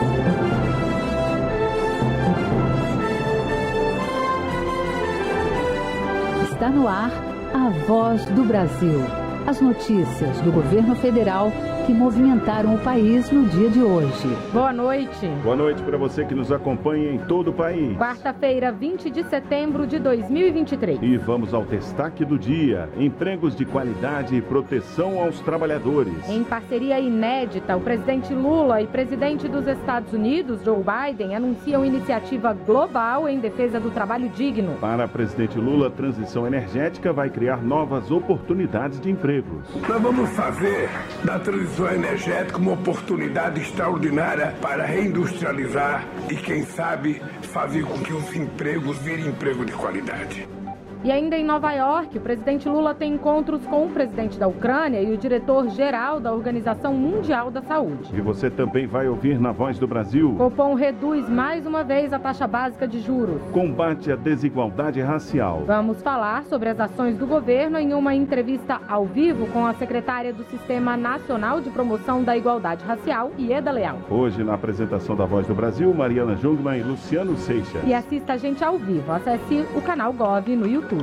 Está no ar a Voz do Brasil. As notícias do governo federal que movimentaram o país no dia de hoje. Boa noite. Boa noite para você que nos acompanha em todo o país. Quarta-feira, 20 de setembro de 2023. E vamos ao destaque do dia: empregos de qualidade e proteção aos trabalhadores. Em parceria inédita, o presidente Lula e presidente dos Estados Unidos, Joe Biden, anunciam iniciativa global em defesa do trabalho digno. Para o presidente Lula, a transição energética vai criar novas oportunidades de empregos. Nós vamos fazer da transição energética uma oportunidade extraordinária para reindustrializar e, quem sabe, fazer com que os empregos virem emprego de qualidade. E ainda em Nova York, o presidente Lula tem encontros com o presidente da Ucrânia e o diretor-geral da Organização Mundial da Saúde. E você também vai ouvir na Voz do Brasil. Copom reduz mais uma vez a taxa básica de juros. Combate à desigualdade racial. Vamos falar sobre as ações do governo em uma entrevista ao vivo com a secretária do Sistema Nacional de Promoção da Igualdade Racial, Ieda Leal. Hoje, na apresentação da Voz do Brasil, Mariana Jungmann e Luciano Seixas. E assista a gente ao vivo. Acesse o canal Gov no YouTube.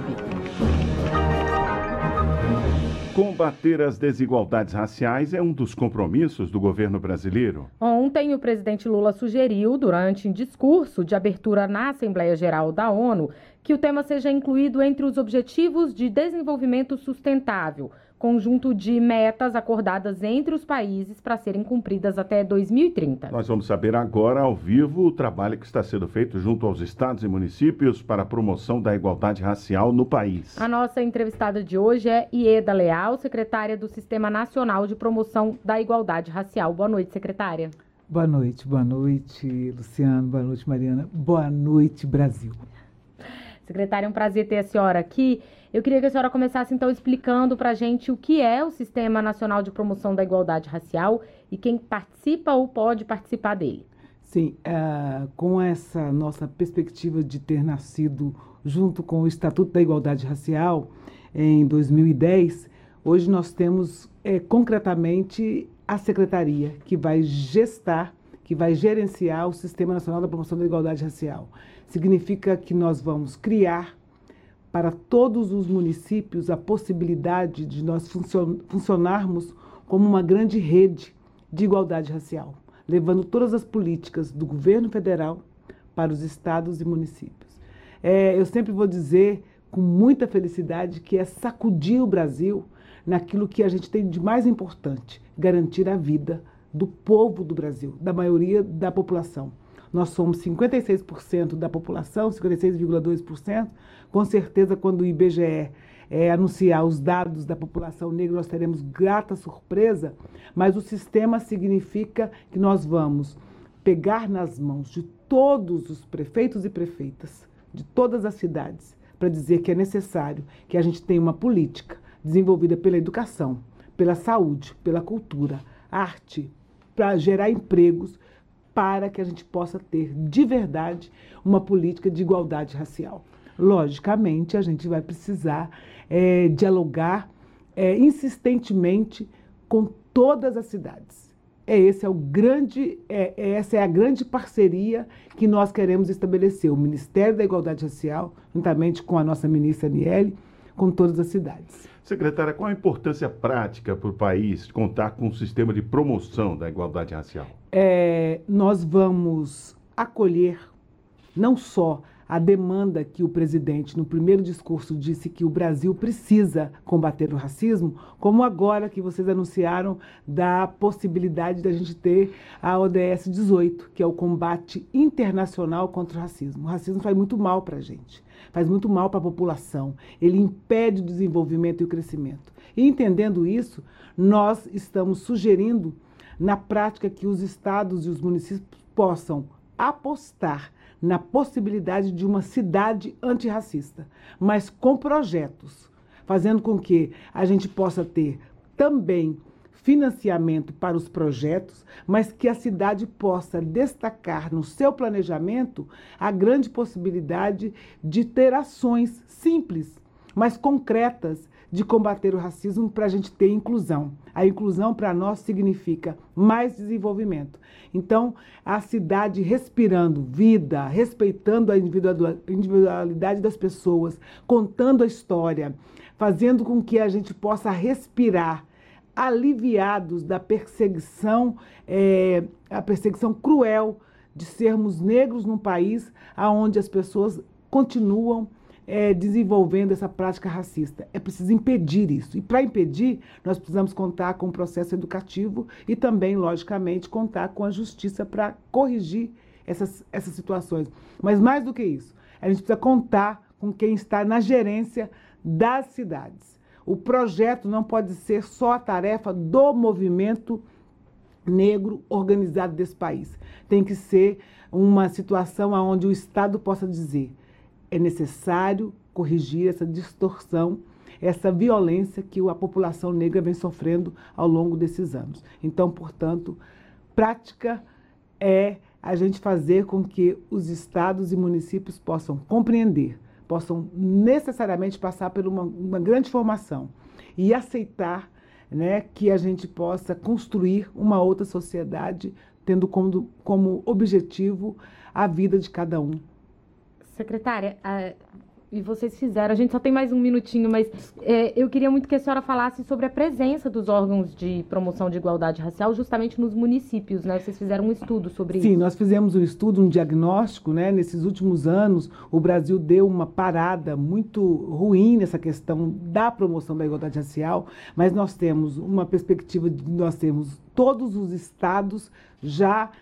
Combater as desigualdades raciais é um dos compromissos do governo brasileiro. Ontem, o presidente Lula sugeriu, durante um discurso de abertura na Assembleia Geral da ONU, que o tema seja incluído entre os Objetivos de Desenvolvimento Sustentável, conjunto de metas acordadas entre os países para serem cumpridas até 2030. Nós vamos saber agora, ao vivo, o trabalho que está sendo feito junto aos estados e municípios para a promoção da igualdade racial no país. A nossa entrevistada de hoje é Ieda Leal, secretária do Sistema Nacional de Promoção da Igualdade Racial. Boa noite, secretária. Boa noite, Luciano, boa noite, Mariana, boa noite, Brasil. Secretária, é um prazer ter a senhora aqui. Eu queria que a senhora começasse, então, explicando para a gente o que é o Sistema Nacional de Promoção da Igualdade Racial e quem participa ou pode participar dele. Sim, com essa nossa perspectiva de ter nascido junto com o Estatuto da Igualdade Racial em 2010, hoje nós temos concretamente a Secretaria que vai gestar, que vai gerenciar o Sistema Nacional da Promoção da Igualdade Racial. Significa que nós vamos criar para todos os municípios a possibilidade de nós funcionarmos como uma grande rede de igualdade racial, levando todas as políticas do governo federal para os estados e municípios. Eu sempre vou dizer com muita felicidade que é sacudir o Brasil naquilo que a gente tem de mais importante, garantir a vida do povo do Brasil, da maioria da população. Nós somos 56% da população, 56,2%. Com certeza, quando o IBGE anunciar os dados da população negra, nós teremos grata surpresa, mas o sistema significa que nós vamos pegar nas mãos de todos os prefeitos e prefeitas, de todas as cidades, para dizer que é necessário que a gente tenha uma política desenvolvida pela educação, pela saúde, pela cultura, arte, para gerar empregos, para que a gente possa ter, de verdade, uma política de igualdade racial. Logicamente, a gente vai precisar dialogar insistentemente com todas as cidades. Essa é a grande parceria que nós queremos estabelecer, o Ministério da Igualdade Racial, juntamente com a nossa ministra Aniele, com todas as cidades. Secretária, qual a importância prática para o país contar com um sistema de promoção da igualdade racial? Nós vamos acolher não só a demanda que o presidente, no primeiro discurso, disse que o Brasil precisa combater o racismo, como agora que vocês anunciaram da possibilidade da gente ter a ODS 18, que é o combate internacional contra o racismo. O racismo faz muito mal para a gente, faz muito mal para a população, ele impede o desenvolvimento e o crescimento. E entendendo isso, nós estamos sugerindo, na prática, que os estados e os municípios possam apostar na possibilidade de uma cidade antirracista, mas com projetos, fazendo com que a gente possa ter também financiamento para os projetos, mas que a cidade possa destacar no seu planejamento a grande possibilidade de ter ações simples, mas concretas, de combater o racismo para a gente ter inclusão. A inclusão para nós significa mais desenvolvimento. Então, a cidade respirando vida, respeitando a individualidade das pessoas, contando a história, fazendo com que a gente possa respirar, aliviados da perseguição, a perseguição cruel de sermos negros num país onde as pessoas continuam desenvolvendo essa prática racista. É preciso impedir isso. E para impedir, nós precisamos contar com o processo educativo e também, logicamente, contar com a justiça para corrigir essas situações. Mas mais do que isso, a gente precisa contar com quem está na gerência das cidades. O projeto não pode ser só a tarefa do movimento negro organizado desse país. Tem que ser uma situação onde o Estado possa dizer: é necessário corrigir essa distorção, essa violência que a população negra vem sofrendo ao longo desses anos. Então, portanto, prática é a gente fazer com que os estados e municípios possam compreender, possam necessariamente passar por uma grande formação e aceitar, né, que a gente possa construir uma outra sociedade tendo como objetivo a vida de cada um. Secretária, e vocês fizeram, a gente só tem mais um minutinho, mas eu queria muito que a senhora falasse sobre a presença dos órgãos de promoção de igualdade racial justamente nos municípios, né? Vocês fizeram um estudo sobre isso. Sim, nós fizemos um estudo, um diagnóstico, né? Nesses últimos anos, o Brasil deu uma parada muito ruim nessa questão da promoção da igualdade racial, mas nós temos uma perspectiva de nós temos todos os estados já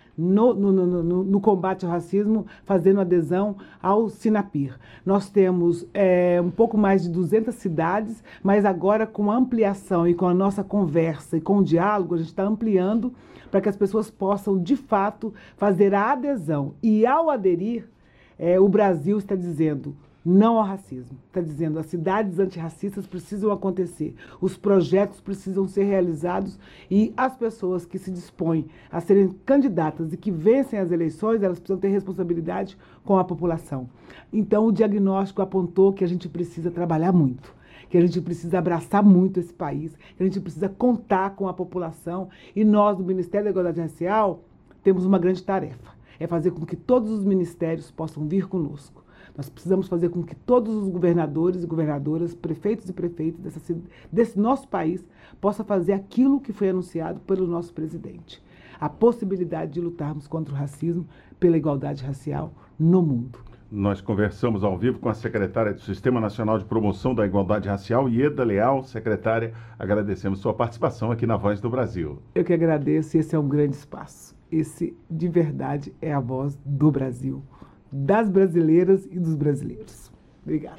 no combate ao racismo, fazendo adesão ao Sinapir. Nós temos um pouco mais de 200 cidades, mas agora com a ampliação e com a nossa conversa e com o diálogo, a gente está ampliando para que as pessoas possam, de fato, fazer a adesão. E ao aderir, o Brasil está dizendo não ao racismo. Está dizendo, as cidades antirracistas precisam acontecer, os projetos precisam ser realizados e as pessoas que se dispõem a serem candidatas e que vencem as eleições, elas precisam ter responsabilidade com a população. Então, o diagnóstico apontou que a gente precisa trabalhar muito, que a gente precisa abraçar muito esse país, que a gente precisa contar com a população e nós, do Ministério da Igualdade Racial, temos uma grande tarefa, é fazer com que todos os ministérios possam vir conosco. Nós precisamos fazer com que todos os governadores e governadoras, prefeitos e prefeitas desse nosso país possam fazer aquilo que foi anunciado pelo nosso presidente. A possibilidade de lutarmos contra o racismo, pela igualdade racial no mundo. Nós conversamos ao vivo com a secretária do Sistema Nacional de Promoção da Igualdade Racial, Ieda Leal. Secretária, agradecemos sua participação aqui na Voz do Brasil. Eu que agradeço, esse é um grande espaço. Esse, de verdade, é a voz do Brasil, das brasileiras e dos brasileiros. Obrigada.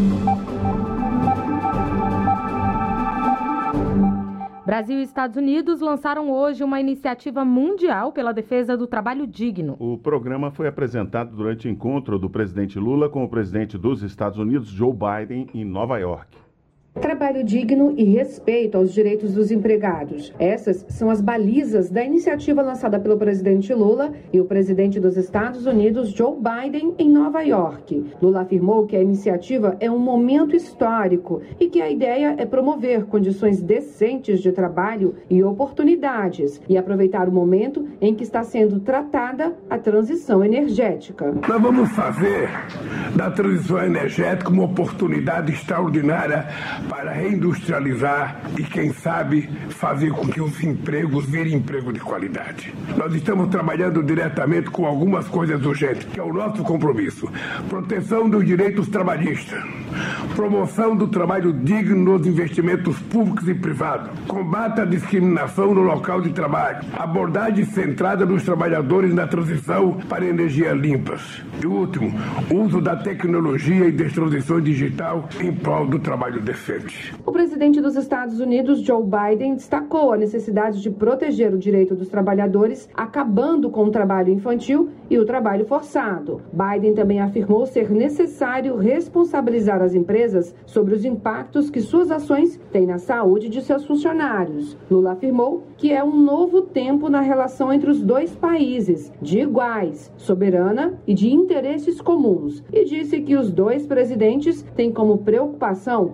Brasil e Estados Unidos lançaram hoje uma iniciativa mundial pela defesa do trabalho digno. O programa foi apresentado durante o encontro do presidente Lula com o presidente dos Estados Unidos, Joe Biden, em Nova York. Trabalho digno e respeito aos direitos dos empregados. Essas são as balizas da iniciativa lançada pelo presidente Lula e o presidente dos Estados Unidos, Joe Biden, em Nova York. Lula afirmou que a iniciativa é um momento histórico e que a ideia é promover condições decentes de trabalho e oportunidades e aproveitar o momento em que está sendo tratada a transição energética. Nós vamos fazer da transição energética uma oportunidade extraordinária para reindustrializar e, quem sabe, fazer com que os empregos virem emprego de qualidade. Nós estamos trabalhando diretamente com algumas coisas urgentes, que é o nosso compromisso. Proteção dos direitos trabalhistas, promoção do trabalho digno nos investimentos públicos e privados, combate à discriminação no local de trabalho, abordagem centrada nos trabalhadores na transição para energias limpas. E o último, uso da tecnologia e das transições digital em prol do trabalho decente. O presidente dos Estados Unidos, Joe Biden, destacou a necessidade de proteger o direito dos trabalhadores, acabando com o trabalho infantil e o trabalho forçado. Biden também afirmou ser necessário responsabilizar as empresas sobre os impactos que suas ações têm na saúde de seus funcionários. Lula afirmou que é um novo tempo na relação entre os dois países, de iguais, soberana e de interesses comuns, e disse que os dois presidentes têm como preocupação acabar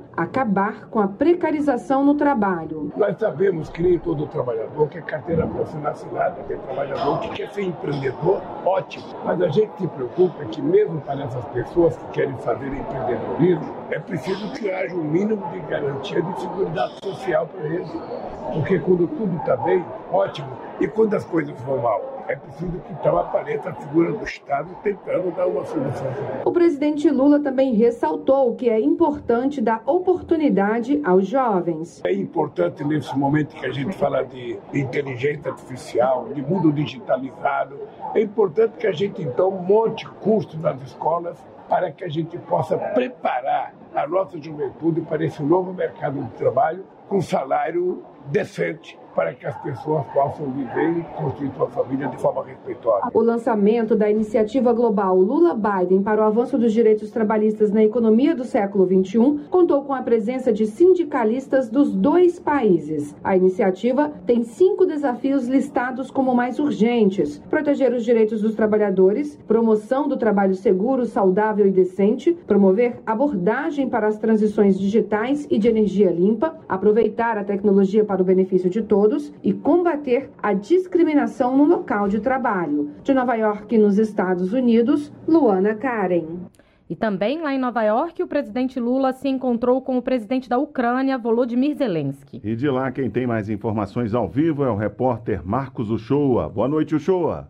acabar com a precarização no trabalho. Nós sabemos que nem todo trabalhador quer carteira profissional assinada, tem trabalhador que quer ser empreendedor, ótimo. Mas a gente se preocupa que mesmo para essas pessoas que querem fazer empreendedorismo, é preciso que haja um mínimo de garantia de seguridade social para eles. Porque quando tudo está bem, ótimo. E quando as coisas vão mal, é preciso que então apareça a figura do Estado tentando dar uma solução. O presidente Lula também ressaltou que é importante dar oportunidade aos jovens. É importante nesse momento que a gente fala de inteligência artificial, de mundo digitalizado, é importante que a gente então monte cursos nas escolas para que a gente possa preparar a nossa juventude para esse novo mercado de trabalho com salário decente, para que as pessoas possam viver e construir sua família de forma respeitosa. O lançamento da iniciativa global Lula-Biden para o avanço dos direitos trabalhistas na economia do século XXI contou com a presença de sindicalistas dos dois países. A iniciativa tem 5 desafios listados como mais urgentes: proteger os direitos dos trabalhadores, promoção do trabalho seguro, saudável e decente, promover abordagem para as transições digitais e de energia limpa, aproveitar a tecnologia para o benefício de todos e combater a discriminação no local de trabalho. De Nova York, nos Estados Unidos, Luana Karen. E também lá em Nova York, o presidente Lula se encontrou com o presidente da Ucrânia, Volodymyr Zelensky. E de lá, quem tem mais informações ao vivo é o repórter Marcos Uchoa. Boa noite, Uchoa.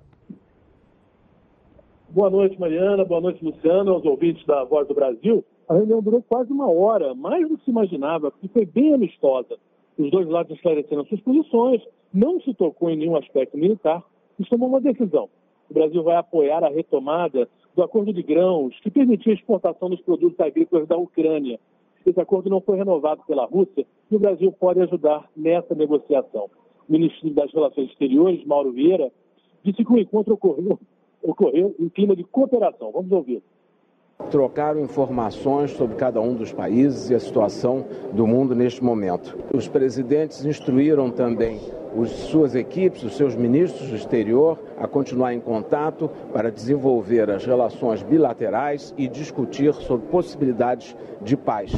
Boa noite, Mariana. Boa noite, Luciano, aos ouvintes da Voz do Brasil. A reunião durou quase 1 hora, mais do que se imaginava, porque foi bem amistosa. Os dois lados esclareceram suas posições, não se tocou em nenhum aspecto militar e tomou uma decisão. O Brasil vai apoiar a retomada do acordo de grãos que permitia a exportação dos produtos agrícolas da Ucrânia. Esse acordo não foi renovado pela Rússia e o Brasil pode ajudar nessa negociação. O ministro das Relações Exteriores, Mauro Vieira, disse que o encontro ocorreu em clima de cooperação. Vamos ouvir. Trocaram informações sobre cada um dos países e a situação do mundo neste momento. Os presidentes instruíram também suas equipes, os seus ministros do exterior, a continuar em contato para desenvolver as relações bilaterais e discutir sobre possibilidades de paz.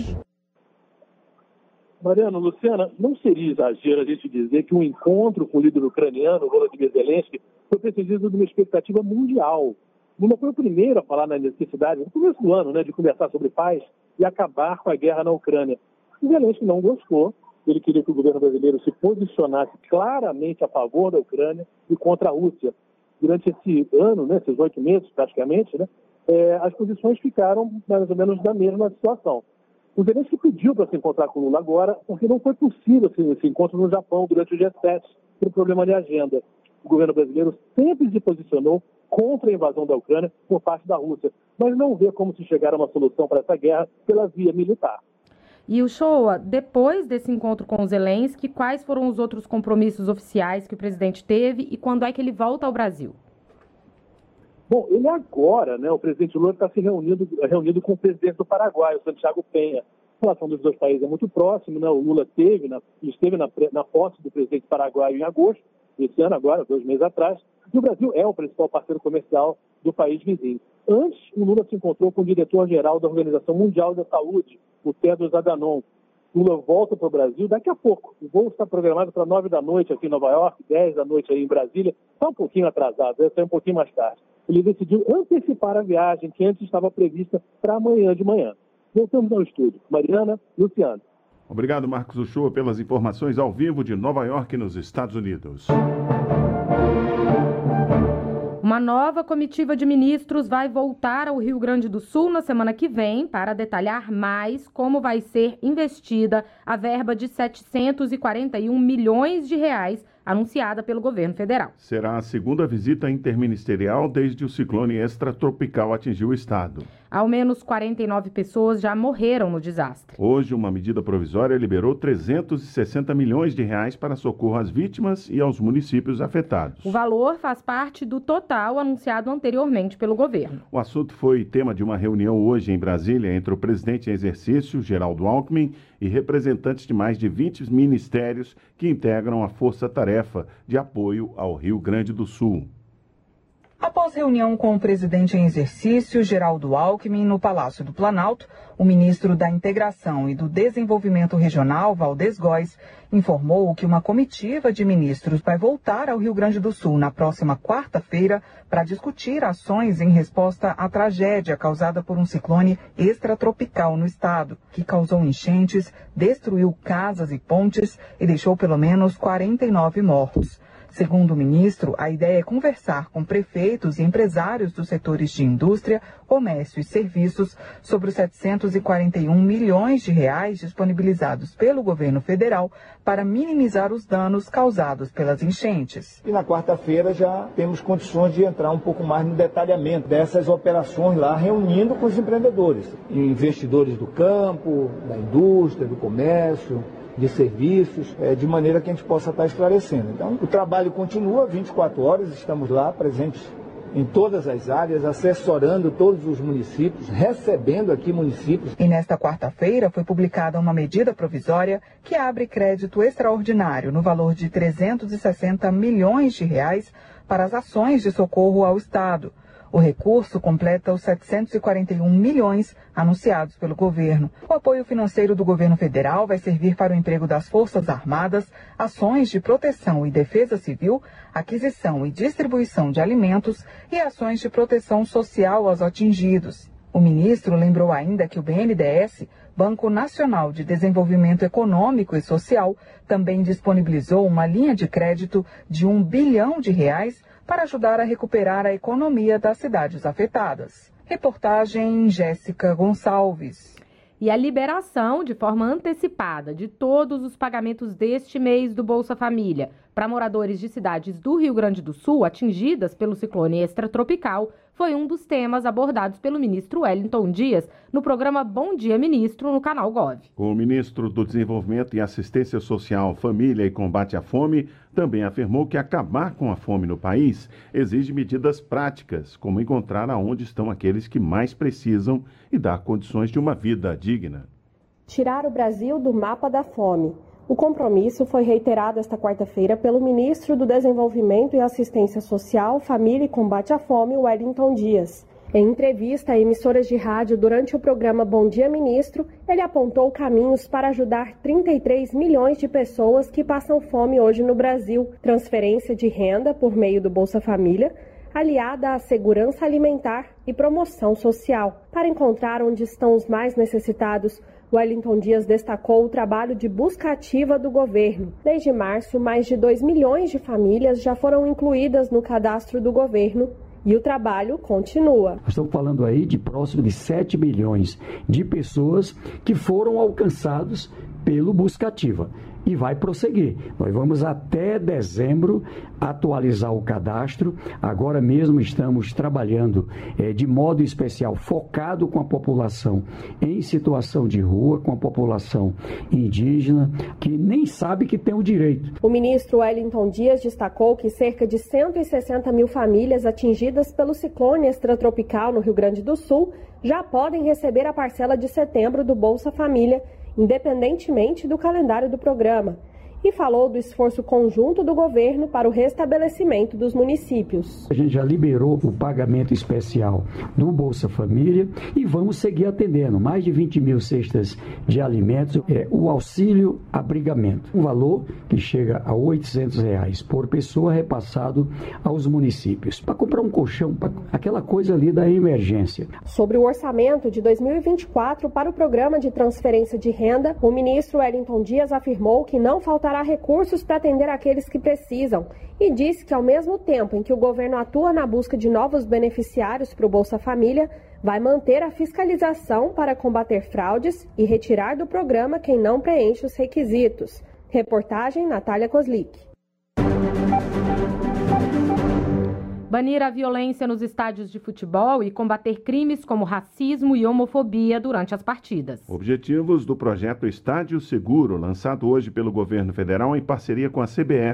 Mariano, Luciana, não seria exagero a gente dizer que um encontro com o líder ucraniano, Volodymyr Zelensky, foi precedido de uma expectativa mundial. Lula foi o primeiro a falar na necessidade, no começo do ano, de conversar sobre paz e acabar com a guerra na Ucrânia. O Zelensky não gostou, ele queria que o governo brasileiro se posicionasse claramente a favor da Ucrânia e contra a Rússia. Durante esse ano, esses 8 meses praticamente, as posições ficaram mais ou menos da mesma situação. O Zelensky pediu para se encontrar com o Lula agora, porque não foi possível esse encontro no Japão durante o G7, por problema de agenda. O governo brasileiro sempre se posicionou contra a invasão da Ucrânia por parte da Rússia, mas não vê como se chegar a uma solução para essa guerra pela via militar. E Uchoa, depois desse encontro com o Zelensky, quais foram os outros compromissos oficiais que o presidente teve e quando é que ele volta ao Brasil? Bom, ele agora, o presidente Lula está se reunindo com o presidente do Paraguai, o Santiago Penha. A relação dos dois países é muito próxima, o Lula esteve na posse do presidente paraguaio em agosto, esse ano agora, 2 meses atrás, e o Brasil é o principal parceiro comercial do país vizinho. Antes, o Lula se encontrou com o diretor-geral da Organização Mundial da Saúde, o Tedros Adhanom. O Lula volta para o Brasil daqui a pouco. O voo está programado para 9 da noite aqui em Nova York, 10 da noite aí em Brasília. Está um pouquinho atrasado, deve sair um pouquinho mais tarde. Ele decidiu antecipar a viagem que antes estava prevista para amanhã de manhã. Voltamos ao estúdio. Mariana, Luciano. Obrigado, Marcos Uchoa, pelas informações ao vivo de Nova York, nos Estados Unidos. Uma nova comitiva de ministros vai voltar ao Rio Grande do Sul na semana que vem para detalhar mais como vai ser investida a verba de 741 milhões de reais anunciada pelo governo federal. Será a segunda visita interministerial desde o ciclone extratropical atingir o estado. Ao menos 49 pessoas já morreram no desastre. Hoje, uma medida provisória liberou 360 milhões de reais para socorro às vítimas e aos municípios afetados. O valor faz parte do total anunciado anteriormente pelo governo. O assunto foi tema de uma reunião hoje em Brasília entre o presidente em exercício, Geraldo Alckmin, e representantes de mais de 20 ministérios que integram a Força-Tarefa de apoio ao Rio Grande do Sul. Após reunião com o presidente em exercício, Geraldo Alckmin, no Palácio do Planalto, o ministro da Integração e do Desenvolvimento Regional, Valdez Góes, informou que uma comitiva de ministros vai voltar ao Rio Grande do Sul na próxima quarta-feira para discutir ações em resposta à tragédia causada por um ciclone extratropical no estado, que causou enchentes, destruiu casas e pontes e deixou pelo menos 49 mortos. Segundo o ministro, a ideia é conversar com prefeitos e empresários dos setores de indústria, comércio e serviços sobre os 741 milhões de reais disponibilizados pelo governo federal para minimizar os danos causados pelas enchentes. E na quarta-feira já temos condições de entrar um pouco mais no detalhamento dessas operações lá, reunindo com os empreendedores, investidores do campo, da indústria, do comércio, de serviços, de maneira que a gente possa estar esclarecendo. Então, o trabalho continua 24 horas, estamos lá presentes em todas as áreas, assessorando todos os municípios, recebendo aqui municípios. E nesta quarta-feira foi publicada uma medida provisória que abre crédito extraordinário no valor de 360 milhões de reais para as ações de socorro ao Estado. O recurso completa os 741 milhões anunciados pelo governo. O apoio financeiro do governo federal vai servir para o emprego das Forças Armadas, ações de proteção e defesa civil, aquisição e distribuição de alimentos e ações de proteção social aos atingidos. O ministro lembrou ainda que o BNDES, Banco Nacional de Desenvolvimento Econômico e Social, também disponibilizou uma linha de crédito de R$1 bilhão para ajudar a recuperar a economia das cidades afetadas. Reportagem Jéssica Gonçalves. E a liberação de forma antecipada de todos os pagamentos deste mês do Bolsa Família para moradores de cidades do Rio Grande do Sul atingidas pelo ciclone extratropical foi um dos temas abordados pelo ministro Wellington Dias no programa Bom Dia Ministro no canal Gov. O ministro do Desenvolvimento e Assistência Social, Família e Combate à Fome também afirmou que acabar com a fome no país exige medidas práticas, como encontrar aonde estão aqueles que mais precisam e dar condições de uma vida digna. Tirar o Brasil do mapa da fome. O compromisso foi reiterado esta quarta-feira pelo ministro do Desenvolvimento e Assistência Social, Família e Combate à Fome, Wellington Dias. Em entrevista a emissoras de rádio durante o programa Bom Dia Ministro, ele apontou caminhos para ajudar 33 milhões de pessoas que passam fome hoje no Brasil. Transferência de renda por meio do Bolsa Família, aliada à segurança alimentar e promoção social. Para encontrar onde estão os mais necessitados, Wellington Dias destacou o trabalho de busca ativa do governo. Desde março, mais de 2 milhões de famílias já foram incluídas no cadastro do governo e o trabalho continua. Nós estamos falando aí de próximo de 7 milhões de pessoas que foram alcançados pelo Busca Ativa. E vai prosseguir. Nós vamos até dezembro atualizar o cadastro. Agora mesmo estamos trabalhando de modo especial, focado com a população em situação de rua, com a população indígena, que nem sabe que tem o direito. O ministro Wellington Dias destacou que cerca de 160 mil famílias atingidas pelo ciclone extratropical no Rio Grande do Sul já podem receber a parcela de setembro do Bolsa Família, independentemente do calendário do programa, e falou do esforço conjunto do governo para o restabelecimento dos municípios. A gente já liberou o pagamento especial do Bolsa Família e vamos seguir atendendo mais de 20 mil cestas de alimentos, o auxílio abrigamento, um valor que chega a R$ 800 por pessoa repassado aos municípios, para comprar um colchão, aquela coisa ali da emergência. Sobre o orçamento de 2024 para o programa de transferência de renda, o ministro Wellington Dias afirmou que não faltará recursos para atender aqueles que precisam e disse que, ao mesmo tempo em que o governo atua na busca de novos beneficiários para o Bolsa Família, vai manter a fiscalização para combater fraudes e retirar do programa quem não preenche os requisitos. Reportagem Natália Kozlik. Banir a violência nos estádios de futebol e combater crimes como racismo e homofobia durante as partidas. Objetivos do projeto Estádio Seguro, lançado hoje pelo governo federal em parceria com a CBF,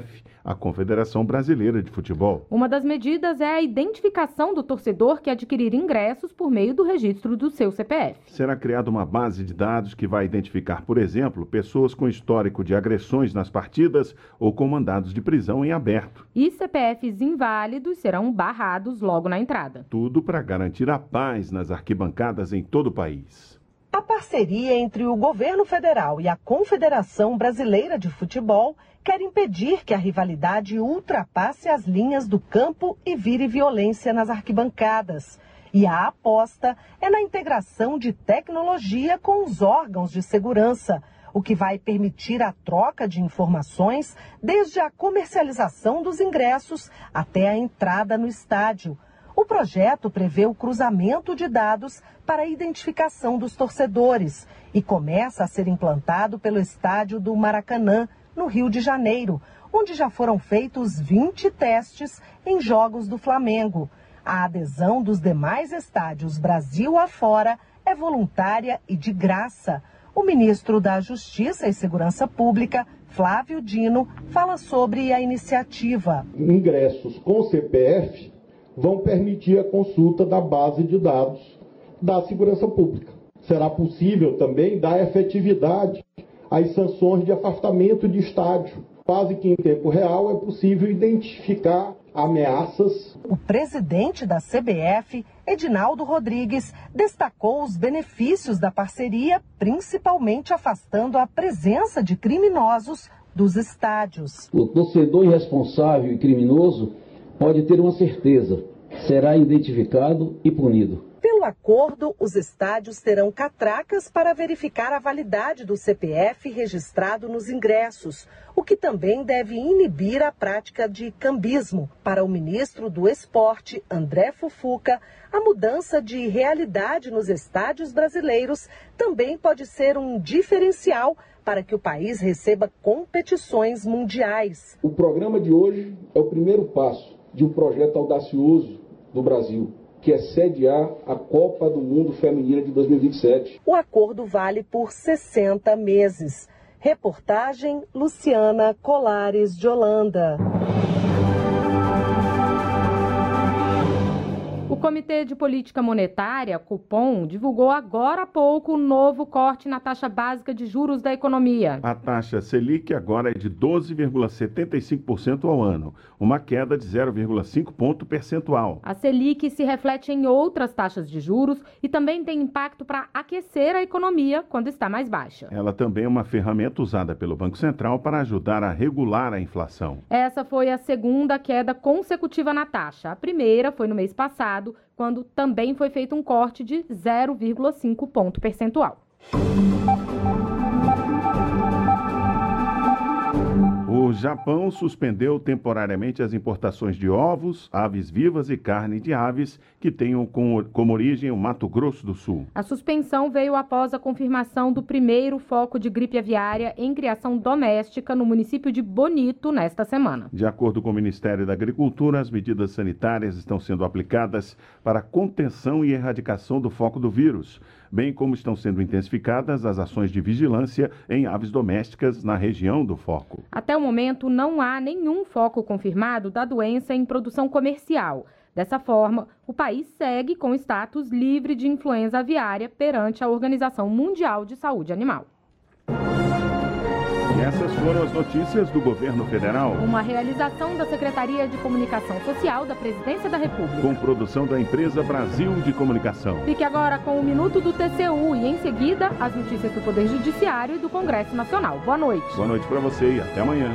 a Confederação Brasileira de Futebol. Uma das medidas é a identificação do torcedor que adquirir ingressos por meio do registro do seu CPF. Será criada uma base de dados que vai identificar, por exemplo, pessoas com histórico de agressões nas partidas ou com mandados de prisão em aberto. E CPFs inválidos serão barrados logo na entrada. Tudo para garantir a paz nas arquibancadas em todo o país. A parceria entre o governo federal e a Confederação Brasileira de Futebol quer impedir que a rivalidade ultrapasse as linhas do campo e vire violência nas arquibancadas. E a aposta é na integração de tecnologia com os órgãos de segurança, o que vai permitir a troca de informações desde a comercialização dos ingressos até a entrada no estádio. O projeto prevê o cruzamento de dados para a identificação dos torcedores e começa a ser implantado pelo estádio do Maracanã, no Rio de Janeiro, onde já foram feitos 20 testes em jogos do Flamengo. A adesão dos demais estádios Brasil afora é voluntária e de graça. O ministro da Justiça e Segurança Pública, Flávio Dino, fala sobre a iniciativa. Ingressos com CPF vão permitir a consulta da base de dados da segurança pública. Será possível também dar efetividade às sanções de afastamento de estádio. Quase que em tempo real é possível identificar ameaças. O presidente da CBF, Edinaldo Rodrigues, destacou os benefícios da parceria, principalmente afastando a presença de criminosos dos estádios. O torcedor irresponsável e criminoso pode ter uma certeza, será identificado e punido. Pelo acordo, os estádios terão catracas para verificar a validade do CPF registrado nos ingressos, o que também deve inibir a prática de cambismo. Para o ministro do Esporte, André Fufuca, a mudança de realidade nos estádios brasileiros também pode ser um diferencial para que o país receba competições mundiais. O programa de hoje é o primeiro passo de um projeto audacioso do Brasil, que é sediar a Copa do Mundo Feminina de 2027. O acordo vale por 60 meses. Reportagem Luciana Colares de Holanda. O Comitê de Política Monetária, Copom, divulgou agora há pouco o novo corte na taxa básica de juros da economia. A taxa Selic agora é de 12,75% ao ano, uma queda de 0,5 ponto percentual. A Selic se reflete em outras taxas de juros e também tem impacto para aquecer a economia quando está mais baixa. Ela também é uma ferramenta usada pelo Banco Central para ajudar a regular a inflação. Essa foi a segunda queda consecutiva na taxa. A primeira foi no mês passado, quando também foi feito um corte de 0,5 ponto percentual. O Japão suspendeu temporariamente as importações de ovos, aves vivas e carne de aves que tenham como origem o Mato Grosso do Sul. A suspensão veio após a confirmação do primeiro foco de gripe aviária em criação doméstica no município de Bonito nesta semana. De acordo com o Ministério da Agricultura, as medidas sanitárias estão sendo aplicadas para a contenção e erradicação do foco do vírus, bem como estão sendo intensificadas as ações de vigilância em aves domésticas na região do foco. Até o momento, não há nenhum foco confirmado da doença em produção comercial. Dessa forma, o país segue com status livre de influenza aviária perante a Organização Mundial de Saúde Animal. E essas foram as notícias do Governo Federal. Uma realização da Secretaria de Comunicação Social da Presidência da República. Com produção da empresa Brasil de Comunicação. Fique agora com o Minuto do TCU e, em seguida, as notícias do Poder Judiciário e do Congresso Nacional. Boa noite. Boa noite para você e até amanhã.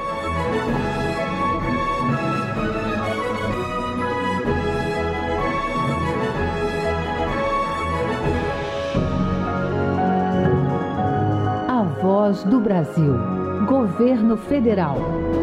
Voz do Brasil. Governo Federal.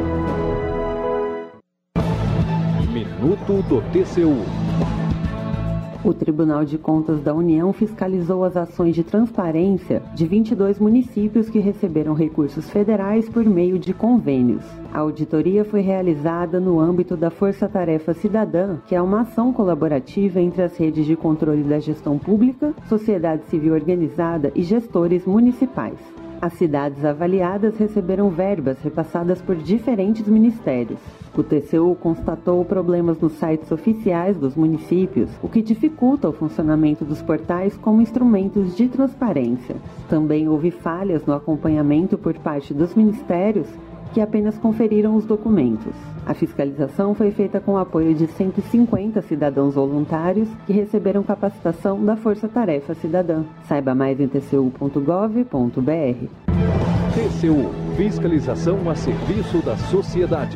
Minuto do TCU. O Tribunal de Contas da União fiscalizou as ações de transparência de 22 municípios que receberam recursos federais por meio de convênios. A auditoria foi realizada no âmbito da Força Tarefa Cidadã, que é uma ação colaborativa entre as redes de controle da gestão pública, sociedade civil organizada e gestores municipais. As cidades avaliadas receberam verbas repassadas por diferentes ministérios. O TCU constatou problemas nos sites oficiais dos municípios, o que dificulta o funcionamento dos portais como instrumentos de transparência. Também houve falhas no acompanhamento por parte dos ministérios, que apenas conferiram os documentos. A fiscalização foi feita com o apoio de 150 cidadãos voluntários que receberam capacitação da Força Tarefa Cidadã. Saiba mais em tcu.gov.br. TCU – Fiscalização a serviço da sociedade.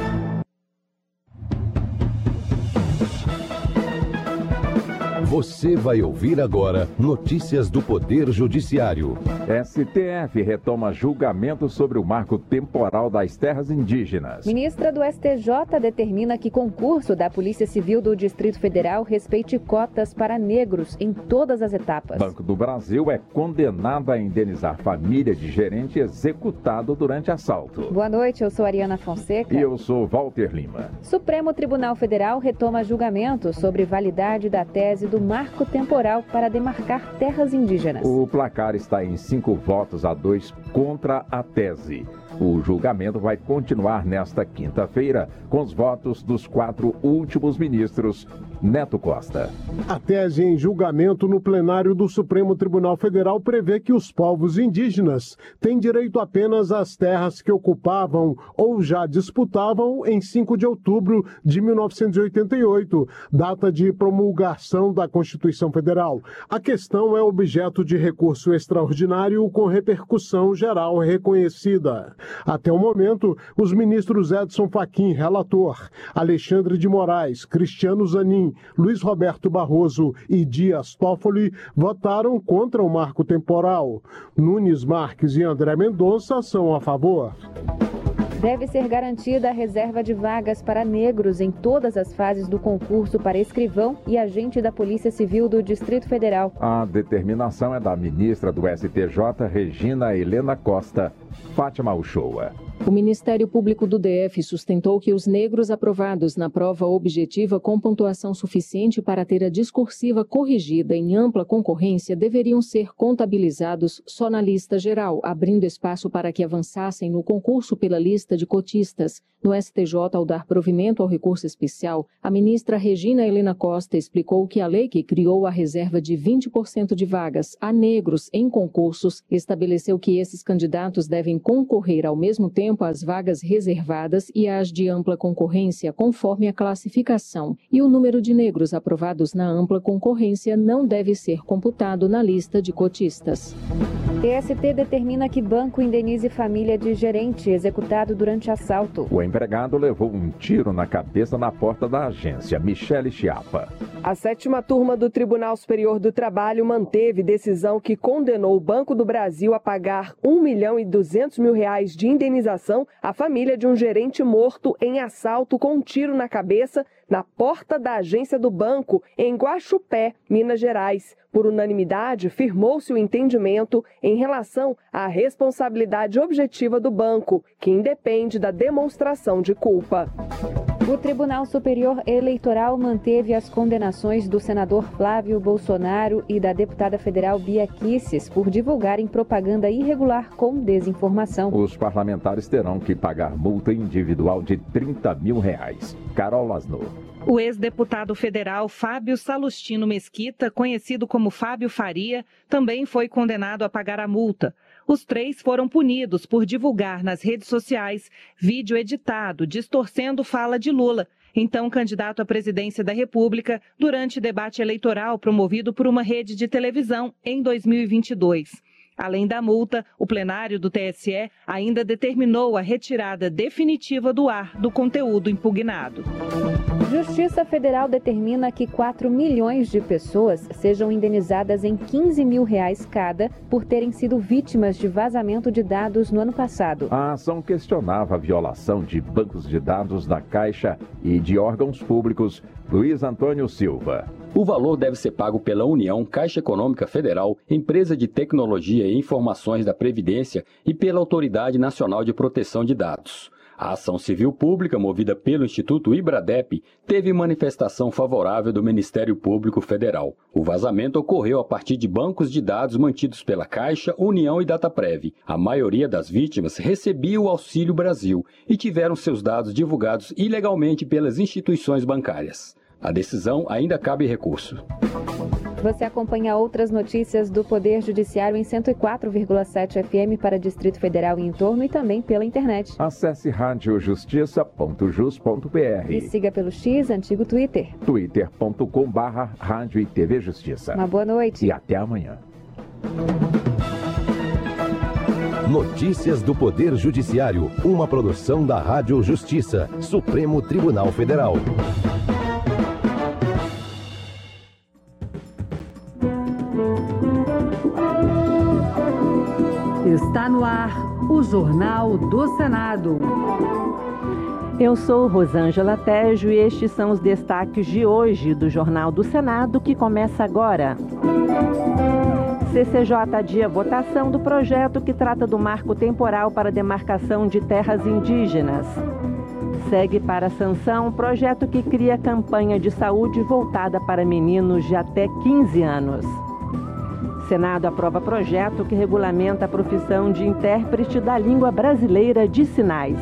Você vai ouvir agora notícias do Poder Judiciário. STF retoma julgamento sobre o marco temporal das terras indígenas. Ministra do STJ determina que concurso da Polícia Civil do Distrito Federal respeite cotas para negros em todas as etapas. Banco do Brasil é condenado a indenizar família de gerente executado durante assalto. Boa noite, eu sou Ariana Fonseca. E eu sou Walter Lima. Supremo Tribunal Federal retoma julgamento sobre validade da tese do marco temporal para demarcar terras indígenas. O placar está em 5-2 contra a tese. O julgamento vai continuar nesta quinta-feira com os votos dos 4 últimos ministros. Neto Costa. A tese em julgamento no plenário do Supremo Tribunal Federal prevê que os povos indígenas têm direito apenas às terras que ocupavam ou já disputavam em 5 de outubro de 1988, data de promulgação da Constituição Federal. A questão é objeto de recurso extraordinário com repercussão geral reconhecida. Até o momento, os ministros Edson Fachin, relator, Alexandre de Moraes, Cristiano Zanin, Luiz Roberto Barroso e Dias Toffoli votaram contra o marco temporal. Nunes Marques e André Mendonça são a favor. Deve ser garantida a reserva de vagas para negros em todas as fases do concurso para escrivão e agente da Polícia Civil do Distrito Federal. A determinação é da ministra do STJ, Regina Helena Costa. Fátima Uchoa. O Ministério Público do DF sustentou que os negros aprovados na prova objetiva com pontuação suficiente para ter a discursiva corrigida em ampla concorrência deveriam ser contabilizados só na lista geral, abrindo espaço para que avançassem no concurso pela lista de cotistas. No STJ, ao dar provimento ao recurso especial, a ministra Regina Helena Costa explicou que a lei que criou a reserva de 20% de vagas a negros em concursos estabeleceu que esses candidatos devem concorrer ao mesmo tempo às vagas reservadas e às de ampla concorrência, conforme a classificação, e o número de negros aprovados na ampla concorrência não deve ser computado na lista de cotistas. TST determina que banco indenize família de gerente executado durante assalto. O empregado levou um tiro na cabeça na porta da agência. Michele Chiapa. A 7ª turma do Tribunal Superior do Trabalho manteve decisão que condenou o Banco do Brasil a pagar R$1.200.000 de indenização à família de um gerente morto em assalto com um tiro na cabeça na porta da agência do banco em Guaxupé, Minas Gerais. Por unanimidade, firmou-se o entendimento em relação à responsabilidade objetiva do banco, que independe da demonstração de culpa. O Tribunal Superior Eleitoral manteve as condenações do senador Flávio Bolsonaro e da deputada federal Bia Kicis por divulgarem propaganda irregular com desinformação. Os parlamentares terão que pagar multa individual de R$30 mil. Carol Lasno. O ex-deputado federal Fábio Salustino Mesquita, conhecido como Fábio Faria, também foi condenado a pagar a multa. Os 3 foram punidos por divulgar nas redes sociais vídeo editado distorcendo fala de Lula, então candidato à presidência da República, durante debate eleitoral promovido por uma rede de televisão em 2022. Além da multa, o plenário do TSE ainda determinou a retirada definitiva do ar do conteúdo impugnado. Justiça Federal determina que 4 milhões de pessoas sejam indenizadas em R$15 mil cada por terem sido vítimas de vazamento de dados no ano passado. A ação questionava a violação de bancos de dados da Caixa e de órgãos públicos. Luiz Antônio Silva. O valor deve ser pago pela União, Caixa Econômica Federal, Empresa de Tecnologia e Informações da Previdência e pela Autoridade Nacional de Proteção de Dados. A ação civil pública, movida pelo Instituto Ibradep, teve manifestação favorável do Ministério Público Federal. O vazamento ocorreu a partir de bancos de dados mantidos pela Caixa, União e Dataprev. A maioria das vítimas recebia o Auxílio Brasil e tiveram seus dados divulgados ilegalmente pelas instituições bancárias. A decisão ainda cabe recurso. Você acompanha outras notícias do Poder Judiciário em 104,7 FM para Distrito Federal e entorno e também pela internet. Acesse radiojustiça.jus.br e siga pelo X, antigo Twitter. twitter.com/Rádio e TV Justiça. Uma boa noite. E até amanhã. Notícias do Poder Judiciário, uma produção da Rádio Justiça, Supremo Tribunal Federal. Está no ar o Jornal do Senado. Eu sou Rosângela Tejo e estes são os destaques de hoje do Jornal do Senado, que começa agora. CCJ adia votação do projeto que trata do marco temporal para demarcação de terras indígenas. Segue para sanção projeto que cria campanha de saúde voltada para meninos de até 15 anos. Senado aprova projeto que regulamenta a profissão de intérprete da língua brasileira de sinais.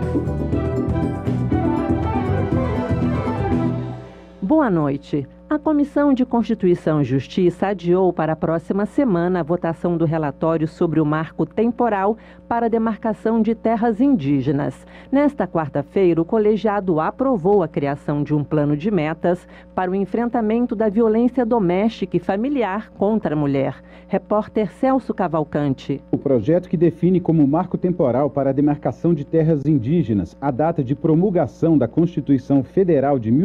Boa noite. A Comissão de Constituição e Justiça adiou para a próxima semana a votação do relatório sobre o marco temporal para a demarcação de terras indígenas. Nesta quarta-feira, o colegiado aprovou a criação de um plano de metas para o enfrentamento da violência doméstica e familiar contra a mulher. Repórter Celso Cavalcante. O projeto, que define como marco temporal para a demarcação de terras indígenas a data de promulgação da Constituição Federal de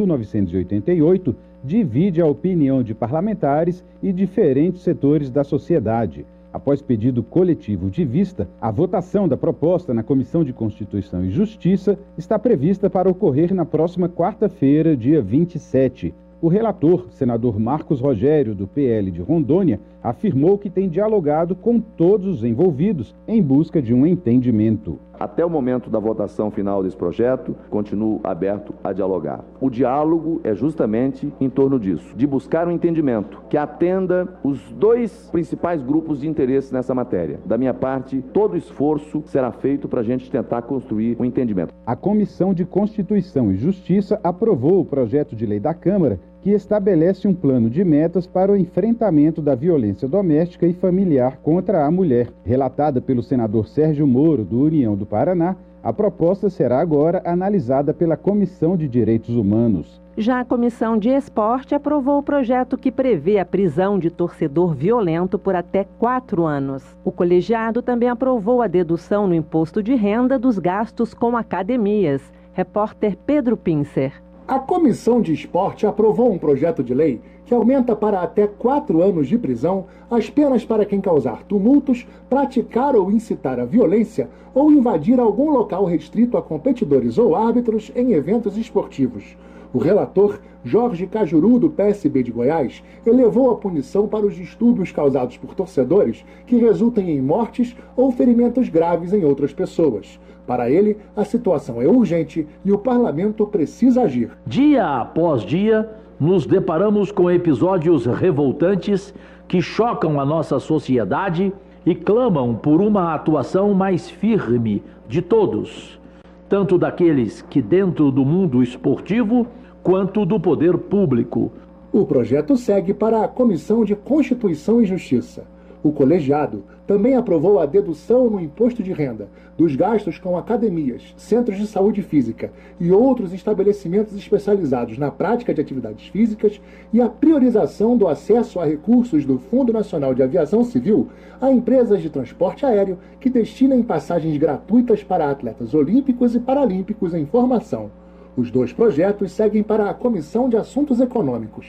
1988, divide a opinião de parlamentares e diferentes setores da sociedade. Após pedido coletivo de vista, a votação da proposta na Comissão de Constituição e Justiça está prevista para ocorrer na próxima quarta-feira, dia 27. O relator, senador Marcos Rogério, do PL de Rondônia, afirmou que tem dialogado com todos os envolvidos em busca de um entendimento. Até o momento da votação final desse projeto, continuo aberto a dialogar. O diálogo é justamente em torno disso, de buscar um entendimento que atenda os dois principais grupos de interesse nessa matéria. Da minha parte, todo esforço será feito para a gente tentar construir um entendimento. A Comissão de Constituição e Justiça aprovou o projeto de lei da Câmara que estabelece um plano de metas para o enfrentamento da violência doméstica e familiar contra a mulher. Relatada pelo senador Sérgio Moro, do União do Paraná, a proposta será agora analisada pela Comissão de Direitos Humanos. Já a Comissão de Esporte aprovou o projeto que prevê a prisão de torcedor violento por até 4 anos. O colegiado também aprovou a dedução no imposto de renda dos gastos com academias. Repórter Pedro Pincer. A Comissão de Esporte aprovou um projeto de lei que aumenta para até 4 anos de prisão as penas para quem causar tumultos, praticar ou incitar a violência ou invadir algum local restrito a competidores ou árbitros em eventos esportivos. O relator, Jorge Cajuru, do PSB de Goiás, elevou a punição para os distúrbios causados por torcedores que resultem em mortes ou ferimentos graves em outras pessoas. Para ele, a situação é urgente e o parlamento precisa agir. Dia após dia, nos deparamos com episódios revoltantes que chocam a nossa sociedade e clamam por uma atuação mais firme de todos, tanto daqueles que dentro do mundo esportivo quanto do poder público. O projeto segue para a Comissão de Constituição e Justiça. O colegiado também aprovou a dedução no imposto de renda dos gastos com academias, centros de saúde física e outros estabelecimentos especializados na prática de atividades físicas e a priorização do acesso a recursos do Fundo Nacional de Aviação Civil a empresas de transporte aéreo que destinem passagens gratuitas para atletas olímpicos e paralímpicos em formação. Os dois projetos seguem para a Comissão de Assuntos Econômicos.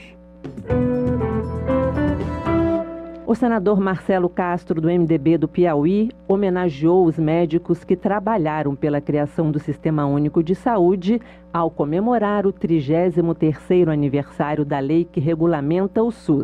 O senador Marcelo Castro, do MDB do Piauí, homenageou os médicos que trabalharam pela criação do Sistema Único de Saúde ao comemorar o 33º aniversário da lei que regulamenta o SUS.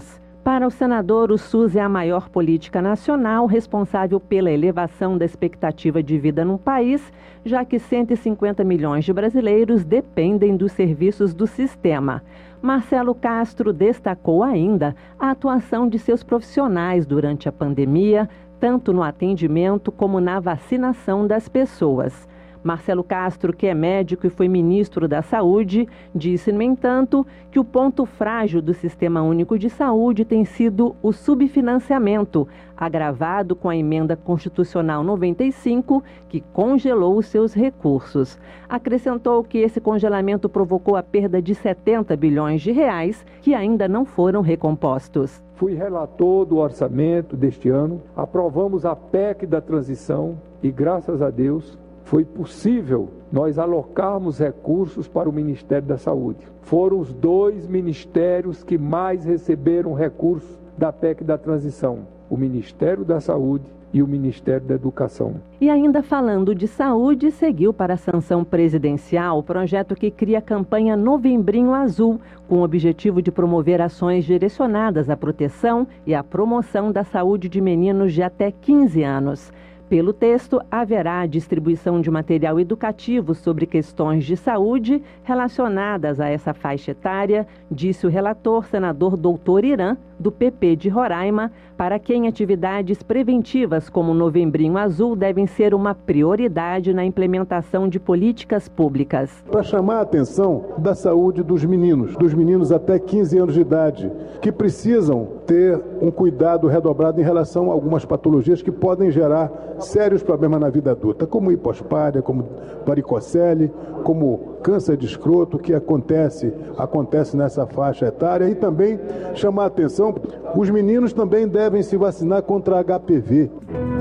Para o senador, o SUS é a maior política nacional responsável pela elevação da expectativa de vida no país, já que 150 milhões de brasileiros dependem dos serviços do sistema. Marcelo Castro destacou ainda a atuação de seus profissionais durante a pandemia, tanto no atendimento como na vacinação das pessoas. Marcelo Castro, que é médico e foi ministro da Saúde, disse, no entanto, que o ponto frágil do Sistema Único de Saúde tem sido o subfinanciamento, agravado com a Emenda Constitucional 95, que congelou os seus recursos. Acrescentou que esse congelamento provocou a perda de 70 bilhões de reais, que ainda não foram recompostos. Fui relator do orçamento deste ano, aprovamos a PEC da transição e, graças a Deus, foi possível nós alocarmos recursos para o Ministério da Saúde. Foram os 2 ministérios que mais receberam recursos da PEC da transição, o Ministério da Saúde e o Ministério da Educação. E ainda falando de saúde, seguiu para a sanção presidencial o projeto que cria a campanha Novembrinho Azul, com o objetivo de promover ações direcionadas à proteção e à promoção da saúde de meninos de até 15 anos. Pelo texto, haverá a distribuição de material educativo sobre questões de saúde relacionadas a essa faixa etária, disse o relator, senador Doutor Irã, do PP de Roraima, para quem atividades preventivas como o Novembrinho Azul devem ser uma prioridade na implementação de políticas públicas. Para chamar a atenção da saúde dos meninos até 15 anos de idade, que precisam ter um cuidado redobrado em relação a algumas patologias que podem gerar sérios problemas na vida adulta, como hipospádia, como varicocele, como câncer de escroto, que acontece nessa faixa etária, e também chamar a atenção, os meninos também devem se vacinar contra HPV.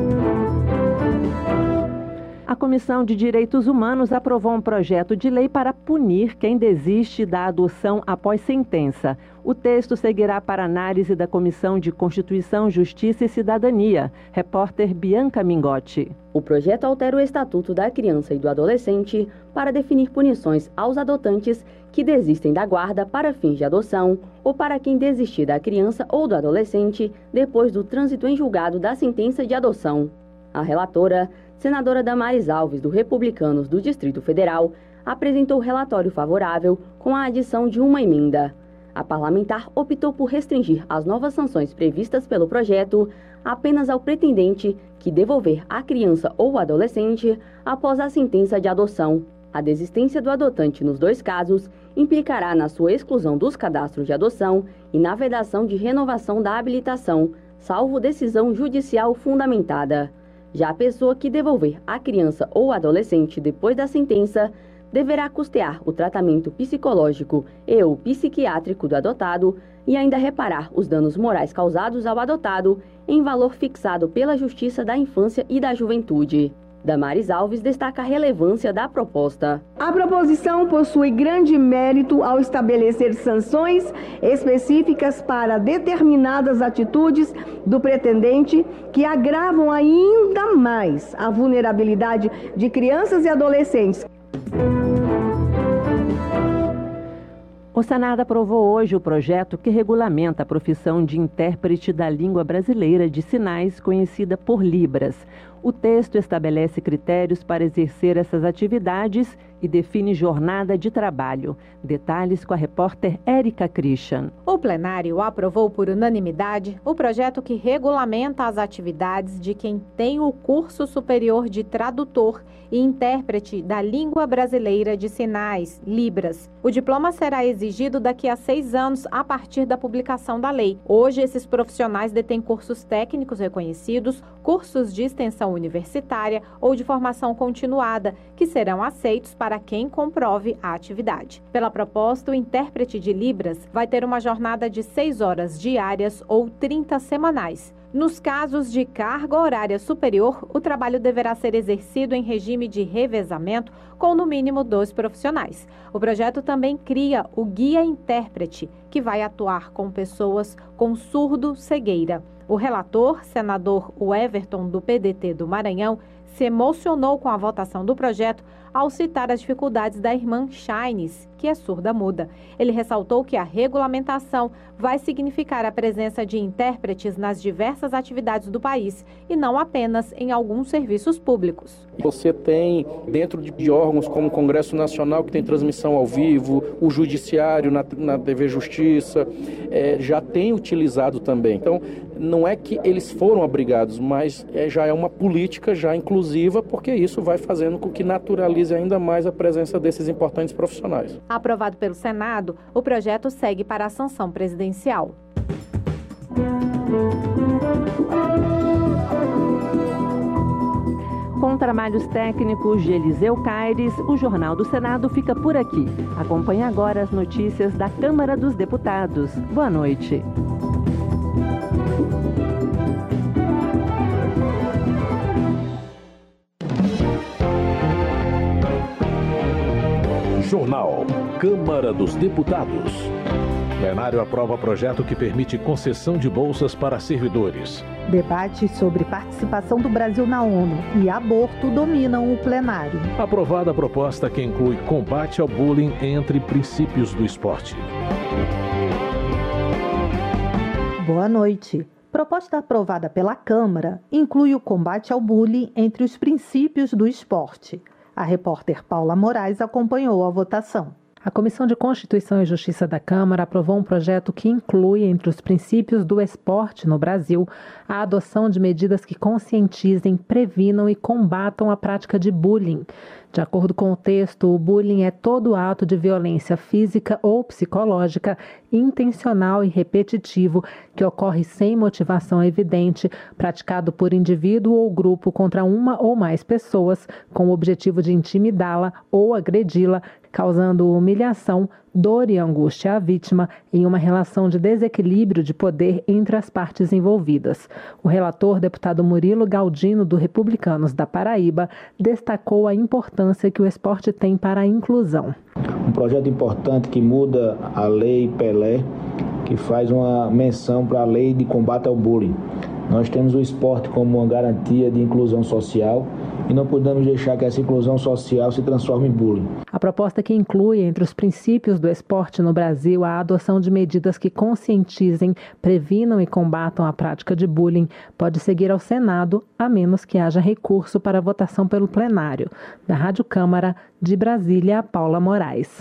A Comissão de Direitos Humanos aprovou um projeto de lei para punir quem desiste da adoção após sentença. O texto seguirá para análise da Comissão de Constituição, Justiça e Cidadania. Repórter Bianca Mingotti. O projeto altera o Estatuto da Criança e do Adolescente para definir punições aos adotantes que desistem da guarda para fins de adoção ou para quem desistir da criança ou do adolescente depois do trânsito em julgado da sentença de adoção. A relatora, senadora Damares Alves, do Republicanos do Distrito Federal, apresentou relatório favorável com a adição de uma emenda. A parlamentar optou por restringir as novas sanções previstas pelo projeto apenas ao pretendente que devolver a criança ou adolescente após a sentença de adoção. A desistência do adotante nos 2 casos implicará na sua exclusão dos cadastros de adoção e na vedação de renovação da habilitação, salvo decisão judicial fundamentada. Já a pessoa que devolver a criança ou adolescente depois da sentença deverá custear o tratamento psicológico e ou psiquiátrico do adotado e ainda reparar os danos morais causados ao adotado em valor fixado pela Justiça da Infância e da Juventude. Damares Alves destaca a relevância da proposta. A proposição possui grande mérito ao estabelecer sanções específicas para determinadas atitudes do pretendente que agravam ainda mais a vulnerabilidade de crianças e adolescentes. O Senado aprovou hoje o projeto que regulamenta a profissão de intérprete da língua brasileira de sinais, conhecida por Libras. O texto estabelece critérios para exercer essas atividades e define jornada de trabalho. Detalhes com a repórter Érica Christian. O plenário aprovou por unanimidade o projeto que regulamenta as atividades de quem tem o curso superior de tradutor e intérprete da língua brasileira de sinais, Libras. O diploma será exigido daqui a 6 anos a partir da publicação da lei. Hoje, esses profissionais detêm cursos técnicos reconhecidos, cursos de extensão universitária ou de formação continuada, que serão aceitos para quem comprove a atividade. Pela proposta, o intérprete de Libras vai ter uma jornada de 6 horas diárias ou 30 semanais. Nos casos de carga horária superior, o trabalho deverá ser exercido em regime de revezamento com no mínimo 2 profissionais. O projeto também cria o Guia Intérprete, que vai atuar com pessoas com surdo-cegueira. O relator, senador Everton, do PDT do Maranhão, se emocionou com a votação do projeto ao citar as dificuldades da irmã Shines, que é surda-muda. Ele ressaltou que a regulamentação vai significar a presença de intérpretes nas diversas atividades do país e não apenas em alguns serviços públicos. Você tem, dentro de órgãos como o Congresso Nacional, que tem transmissão ao vivo, o Judiciário na TV Justiça, já tem utilizado também. Então, não é que eles foram obrigados, mas já é uma política já inclusiva, porque isso vai fazendo com que naturalize ainda mais a presença desses importantes profissionais. Aprovado pelo Senado, o projeto segue para a sanção presidencial. Com trabalhos técnicos de Eliseu Caires, o Jornal do Senado fica por aqui. Acompanhe agora as notícias da Câmara dos Deputados. Boa noite. Jornal Câmara dos Deputados. Plenário aprova projeto que permite concessão de bolsas para servidores. Debates sobre participação do Brasil na ONU e aborto dominam o plenário. Aprovada a proposta que inclui combate ao bullying entre princípios do esporte. Boa noite. Proposta aprovada pela Câmara inclui o combate ao bullying entre os princípios do esporte. A repórter Paula Moraes acompanhou a votação. A Comissão de Constituição e Justiça da Câmara aprovou um projeto que inclui, entre os princípios do esporte no Brasil, a adoção de medidas que conscientizem, previnam e combatam a prática de bullying. De acordo com o texto, o bullying é todo ato de violência física ou psicológica, intencional e repetitivo, que ocorre sem motivação evidente, praticado por indivíduo ou grupo contra uma ou mais pessoas, com o objetivo de intimidá-la ou agredi-la, causando humilhação, dor e angústia à vítima em uma relação de desequilíbrio de poder entre as partes envolvidas. O relator, deputado Murilo Galdino, do Republicanos da Paraíba, destacou a importância que o esporte tem para a inclusão. Um projeto importante que muda a Lei Pelé, que faz uma menção para a Lei de Combate ao Bullying. Nós temos o esporte como uma garantia de inclusão social e não podemos deixar que essa inclusão social se transforme em bullying. A proposta que inclui, entre os princípios do esporte no Brasil, a adoção de medidas que conscientizem, previnam e combatam a prática de bullying, pode seguir ao Senado, a menos que haja recurso para votação pelo plenário. Da Rádio Câmara, de Brasília, Paula Moraes.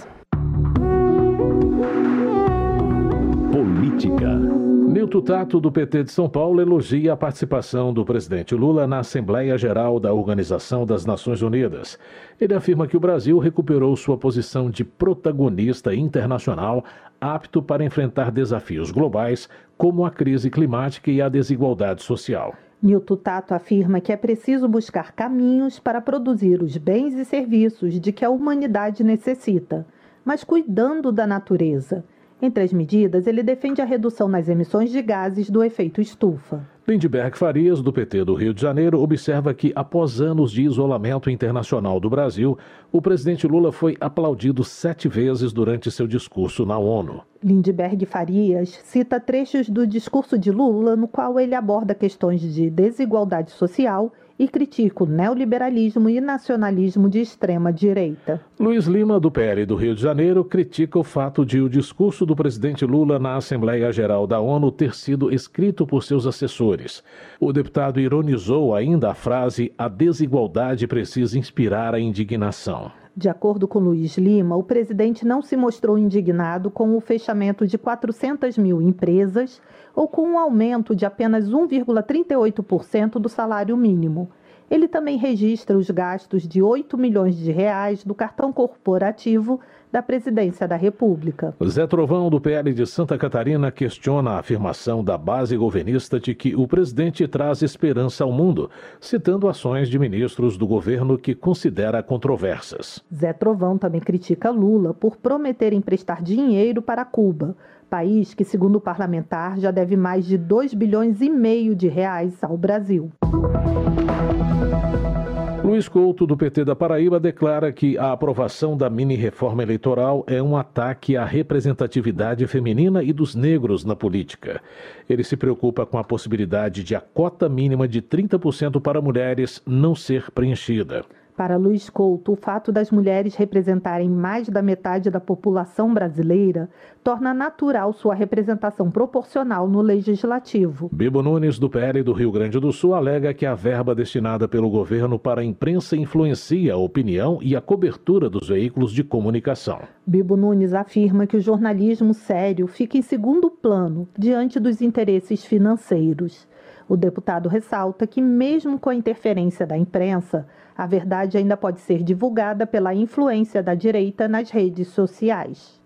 Política. Nilton Tato, do PT de São Paulo, elogia a participação do presidente Lula na Assembleia Geral da Organização das Nações Unidas. Ele afirma que o Brasil recuperou sua posição de protagonista internacional, apto para enfrentar desafios globais, como a crise climática e a desigualdade social. Nilton Tato afirma que é preciso buscar caminhos para produzir os bens e serviços de que a humanidade necessita, mas cuidando da natureza. Entre as medidas, ele defende a redução nas emissões de gases do efeito estufa. Lindbergh Farias, do PT do Rio de Janeiro, observa que, após anos de isolamento internacional do Brasil, o presidente Lula foi aplaudido 7 vezes durante seu discurso na ONU. Lindbergh Farias cita trechos do discurso de Lula, no qual ele aborda questões de desigualdade social e critica o neoliberalismo e nacionalismo de extrema-direita. Luiz Lima, do PL do Rio de Janeiro, critica o fato de o discurso do presidente Lula na Assembleia Geral da ONU ter sido escrito por seus assessores. O deputado ironizou ainda a frase "a desigualdade precisa inspirar a indignação". De acordo com Luiz Lima, o presidente não se mostrou indignado com o fechamento de 400 mil empresas ou com um aumento de apenas 1,38% do salário mínimo. Ele também registra os gastos de R$8 milhões do cartão corporativo da Presidência da República. Zé Trovão, do PL de Santa Catarina, questiona a afirmação da base governista de que o presidente traz esperança ao mundo, citando ações de ministros do governo que considera controversas. Zé Trovão também critica Lula por prometer emprestar dinheiro para Cuba, país que, segundo o parlamentar, já deve mais de R$2,5 bilhões ao Brasil. Luiz Couto, do PT da Paraíba, declara que a aprovação da mini-reforma eleitoral é um ataque à representatividade feminina e dos negros na política. Ele se preocupa com a possibilidade de a cota mínima de 30% para mulheres não ser preenchida. Para Luiz Couto, o fato das mulheres representarem mais da metade da população brasileira torna natural sua representação proporcional no legislativo. Bibo Nunes, do PL do Rio Grande do Sul, alega que a verba destinada pelo governo para a imprensa influencia a opinião e a cobertura dos veículos de comunicação. Bibo Nunes afirma que o jornalismo sério fica em segundo plano diante dos interesses financeiros. O deputado ressalta que, mesmo com a interferência da imprensa, a verdade ainda pode ser divulgada pela influência da direita nas redes sociais.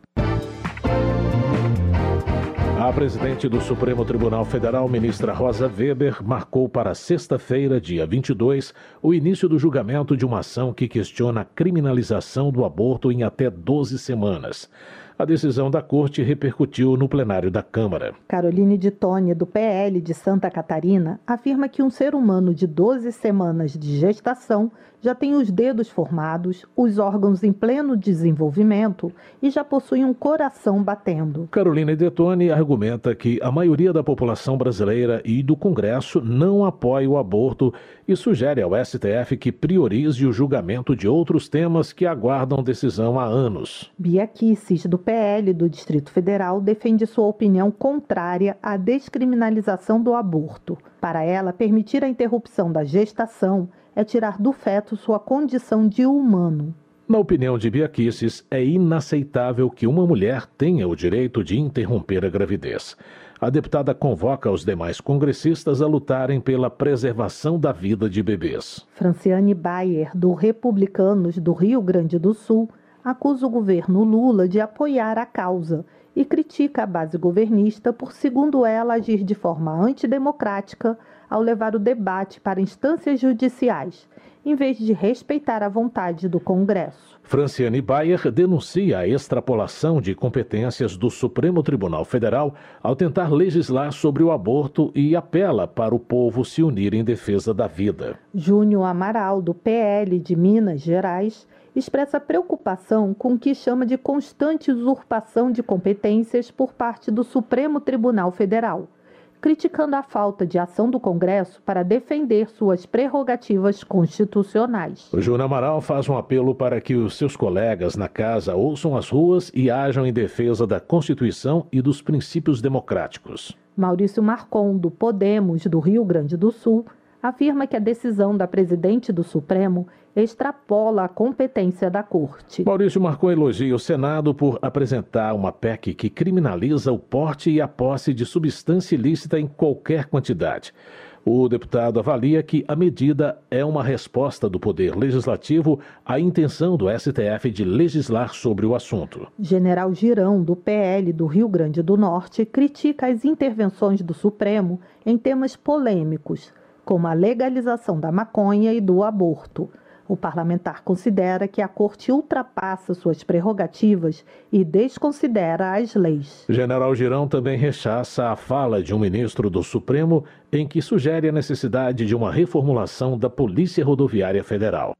A presidente do Supremo Tribunal Federal, ministra Rosa Weber, marcou para sexta-feira, dia 22, o início do julgamento de uma ação que questiona a criminalização do aborto em até 12 semanas. A decisão da Corte repercutiu no plenário da Câmara. Caroline de Tônia, do PL de Santa Catarina, afirma que um ser humano de 12 semanas de gestação já tem os dedos formados, os órgãos em pleno desenvolvimento e já possui um coração batendo. Caroline de Tônia argumenta que a maioria da população brasileira e do Congresso não apoia o aborto e sugere ao STF que priorize o julgamento de outros temas que aguardam decisão há anos. Bia Kicis, do PL do Distrito Federal, defende sua opinião contrária à descriminalização do aborto. Para ela, permitir a interrupção da gestação é tirar do feto sua condição de humano. Na opinião de Bia Kicis, é inaceitável que uma mulher tenha o direito de interromper a gravidez. A deputada convoca os demais congressistas a lutarem pela preservação da vida de bebês. Franciane Bayer, do Republicanos do Rio Grande do Sul, acusa o governo Lula de apoiar a causa e critica a base governista por, segundo ela, agir de forma antidemocrática ao levar o debate para instâncias judiciais, em vez de respeitar a vontade do Congresso. Franciane Bayer denuncia a extrapolação de competências do Supremo Tribunal Federal ao tentar legislar sobre o aborto e apela para o povo se unir em defesa da vida. Júnior Amaral, do PL de Minas Gerais, expressa preocupação com o que chama de constante usurpação de competências por parte do Supremo Tribunal Federal, criticando a falta de ação do Congresso para defender suas prerrogativas constitucionais. O Júnior Amaral faz um apelo para que os seus colegas na casa ouçam as ruas e ajam em defesa da Constituição e dos princípios democráticos. Maurício Marcon, do Podemos, do Rio Grande do Sul, afirma que a decisão da presidente do Supremo extrapola a competência da Corte. Maurício Marcon elogia o Senado por apresentar uma PEC que criminaliza o porte e a posse de substância ilícita em qualquer quantidade. O deputado avalia que a medida é uma resposta do Poder Legislativo à intenção do STF de legislar sobre o assunto. General Girão, do PL do Rio Grande do Norte, critica as intervenções do Supremo em temas polêmicos, como a legalização da maconha e do aborto. O parlamentar considera que a Corte ultrapassa suas prerrogativas e desconsidera as leis. General Girão também rechaça a fala de um ministro do Supremo em que sugere a necessidade de uma reformulação da Polícia Rodoviária Federal.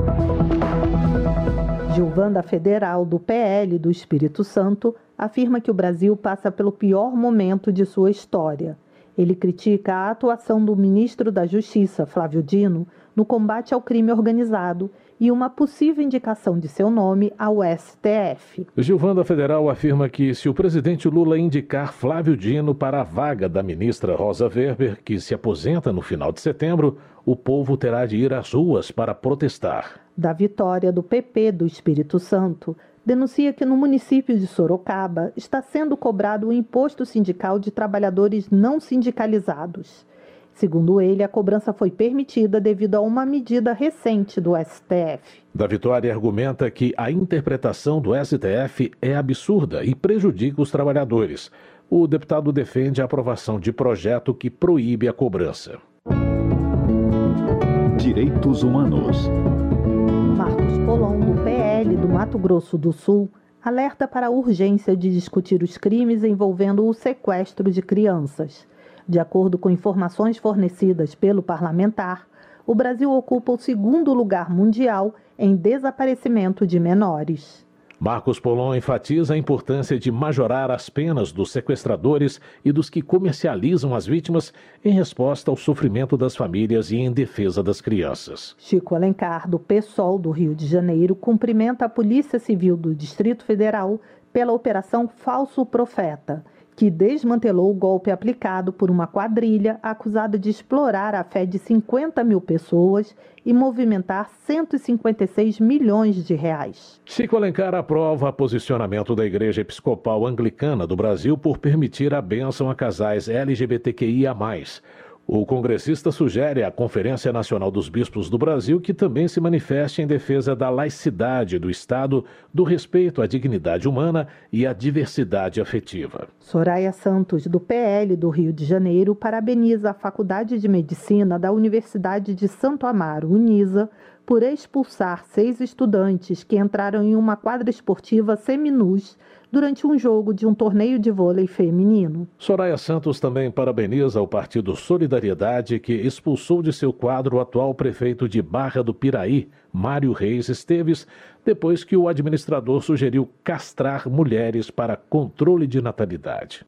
Gilvanda Federal, do PL do Espírito Santo, afirma que o Brasil passa pelo pior momento de sua história. Ele critica a atuação do ministro da Justiça, Flávio Dino, no combate ao crime organizado e uma possível indicação de seu nome ao STF. Gilvanda Federal afirma que se o presidente Lula indicar Flávio Dino para a vaga da ministra Rosa Weber, que se aposenta no final de setembro, o povo terá de ir às ruas para protestar. Da vitória do PP do Espírito Santo, denuncia que no município de Sorocaba está sendo cobrado o imposto sindical de trabalhadores não sindicalizados. Segundo ele, a cobrança foi permitida devido a uma medida recente do STF. Da Vitória argumenta que a interpretação do STF é absurda e prejudica os trabalhadores. O deputado defende a aprovação de projeto que proíbe a cobrança. Direitos Humanos. Marcos Polon, do PL do Mato Grosso do Sul, alerta para a urgência de discutir os crimes envolvendo o sequestro de crianças. De acordo com informações fornecidas pelo parlamentar, o Brasil ocupa o segundo lugar mundial em desaparecimento de menores. Marcos Polon enfatiza a importância de majorar as penas dos sequestradores e dos que comercializam as vítimas em resposta ao sofrimento das famílias e em defesa das crianças. Chico Alencar, do PSOL do Rio de Janeiro, cumprimenta a Polícia Civil do Distrito Federal pela Operação Falso Profeta, que desmantelou o golpe aplicado por uma quadrilha acusada de explorar a fé de 50 mil pessoas e movimentar 156 milhões de reais. Chico Alencar aprova o posicionamento da Igreja Episcopal Anglicana do Brasil por permitir a bênção a casais LGBTQIA+. O congressista sugere à Conferência Nacional dos Bispos do Brasil que também se manifeste em defesa da laicidade do Estado, do respeito à dignidade humana e à diversidade afetiva. Soraya Santos, do PL do Rio de Janeiro, parabeniza a Faculdade de Medicina da Universidade de Santo Amaro, Unisa, por expulsar 6 estudantes que entraram em uma quadra esportiva seminus durante um jogo de um torneio de vôlei feminino. Soraya Santos também parabeniza o Partido Solidariedade, que expulsou de seu quadro o atual prefeito de Barra do Piraí, Mário Reis Esteves, depois que o administrador sugeriu castrar mulheres para controle de natalidade.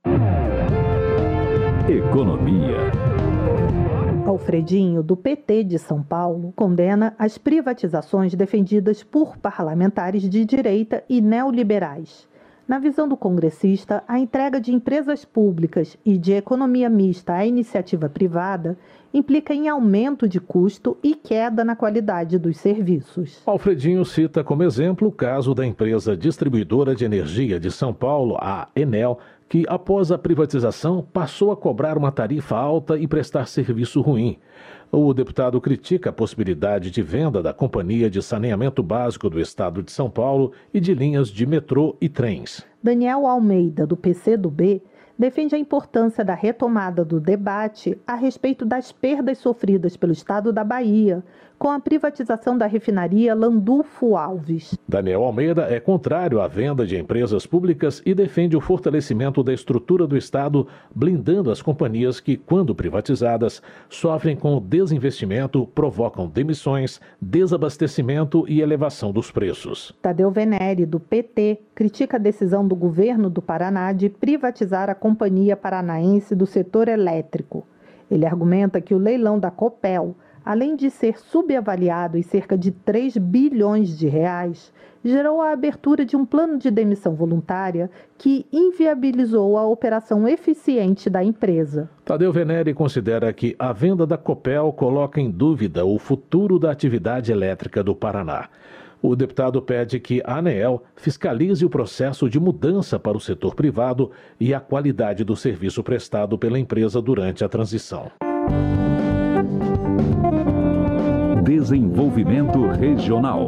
Economia. Alfredinho, do PT de São Paulo, condena as privatizações defendidas por parlamentares de direita e neoliberais. Na visão do congressista, a entrega de empresas públicas e de economia mista à iniciativa privada implica em aumento de custo e queda na qualidade dos serviços. Alfredinho cita como exemplo o caso da empresa distribuidora de energia de São Paulo, a Enel, que após a privatização passou a cobrar uma tarifa alta e prestar serviço ruim. O deputado critica a possibilidade de venda da Companhia de Saneamento Básico do Estado de São Paulo e de linhas de metrô e trens. Daniel Almeida, do PCdoB, defende a importância da retomada do debate a respeito das perdas sofridas pelo Estado da Bahia com a privatização da refinaria Landulfo Alves. Daniel Almeida é contrário à venda de empresas públicas e defende o fortalecimento da estrutura do Estado, blindando as companhias que, quando privatizadas, sofrem com o desinvestimento, provocam demissões, desabastecimento e elevação dos preços. Tadeu Venere, do PT, critica a decisão do governo do Paraná de privatizar a Companhia Paranaense do Setor Elétrico. Ele argumenta que o leilão da Copel, além de ser subavaliado em cerca de 3 bilhões de reais, gerou a abertura de um plano de demissão voluntária que inviabilizou a operação eficiente da empresa. Tadeu Venere considera que a venda da Copel coloca em dúvida o futuro da atividade elétrica do Paraná. O deputado pede que a ANEEL fiscalize o processo de mudança para o setor privado e a qualidade do serviço prestado pela empresa durante a transição. Desenvolvimento Regional.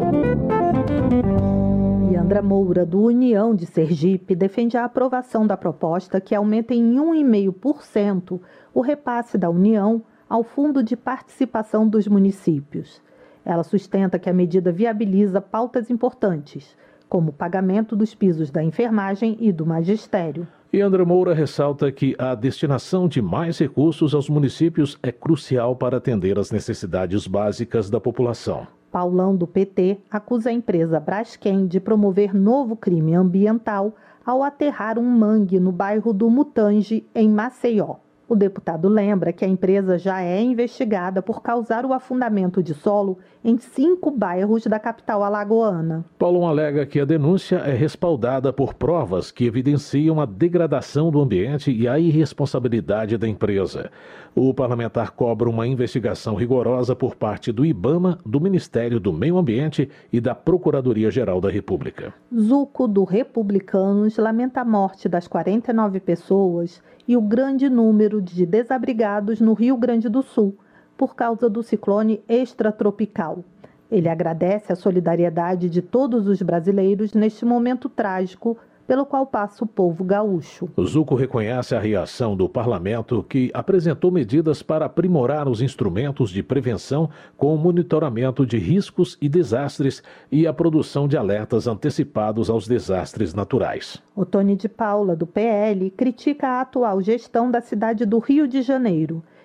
Yandra Moura, do União de Sergipe, defende a aprovação da proposta que aumenta em 1,5% o repasse da União ao Fundo de Participação dos Municípios. Ela sustenta que a medida viabiliza pautas importantes, como o pagamento dos pisos da enfermagem e do magistério. E Yandra Moura ressalta que a destinação de mais recursos aos municípios é crucial para atender às necessidades básicas da população. Paulão, do PT, acusa a empresa Braskem de promover novo crime ambiental ao aterrar um mangue no bairro do Mutange, em Maceió. O deputado lembra que a empresa já é investigada por causar o afundamento de solo em 5 bairros da capital alagoana. Paulão alega que a denúncia é respaldada por provas que evidenciam a degradação do ambiente e a irresponsabilidade da empresa. O parlamentar cobra uma investigação rigorosa por parte do IBAMA, do Ministério do Meio Ambiente e da Procuradoria-Geral da República. Zuco, do Republicanos, lamenta a morte das 49 pessoas e o grande número de desabrigados no Rio Grande do Sul, por causa do ciclone extratropical. Ele agradece a solidariedade de todos os brasileiros neste momento trágico pelo qual passa o povo gaúcho. Zuco reconhece a reação do parlamento, que apresentou medidas para aprimorar os instrumentos de prevenção com o monitoramento de riscos e desastres e a produção de alertas antecipados aos desastres naturais. Otone de Paula, do PL, critica a atual gestão da cidade do Rio de Janeiro.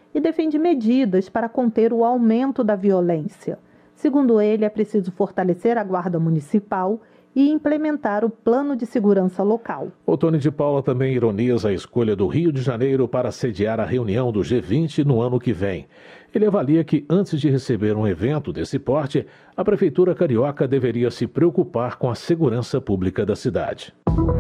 e defende medidas para conter o aumento da violência. Segundo ele, é preciso fortalecer a Guarda Municipal e implementar o Plano de Segurança Local. Otônio de Paula também ironiza a escolha do Rio de Janeiro para sediar a reunião do G20 no ano que vem. Ele avalia que, antes de receber um evento desse porte, a Prefeitura Carioca deveria se preocupar com a segurança pública da cidade.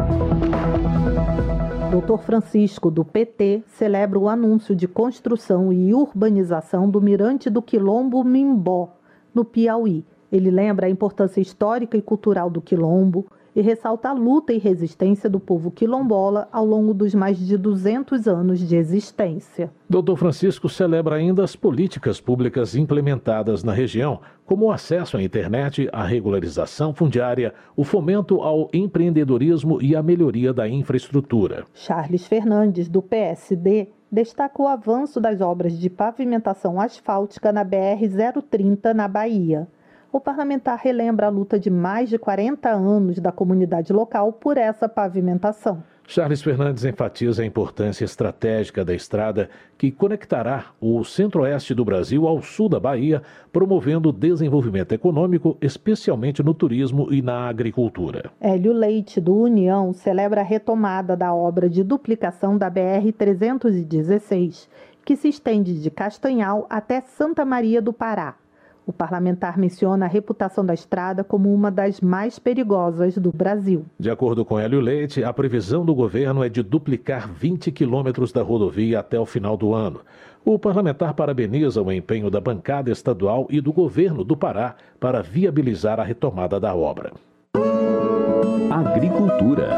Dr. Francisco, do PT, celebra o anúncio de construção e urbanização do Mirante do Quilombo Mimbó, no Piauí. Ele lembra a importância histórica e cultural do quilombo e ressalta a luta e resistência do povo quilombola ao longo dos mais de 200 anos de existência. Dr. Francisco celebra ainda as políticas públicas implementadas na região, como o acesso à internet, a regularização fundiária, o fomento ao empreendedorismo e a melhoria da infraestrutura. Charles Fernandes, do PSD, destaca o avanço das obras de pavimentação asfáltica na BR-030, na Bahia. O parlamentar relembra a luta de mais de 40 anos da comunidade local por essa pavimentação. Charles Fernandes enfatiza a importância estratégica da estrada que conectará o centro-oeste do Brasil ao sul da Bahia, promovendo o desenvolvimento econômico, especialmente no turismo e na agricultura. Hélio Leite, do União, celebra a retomada da obra de duplicação da BR-316, que se estende de Castanhal até Santa Maria do Pará. O parlamentar menciona a reputação da estrada como uma das mais perigosas do Brasil. De acordo com Hélio Leite, a previsão do governo é de duplicar 20 quilômetros da rodovia até o final do ano. O parlamentar parabeniza o empenho da bancada estadual e do governo do Pará para viabilizar a retomada da obra. Agricultura.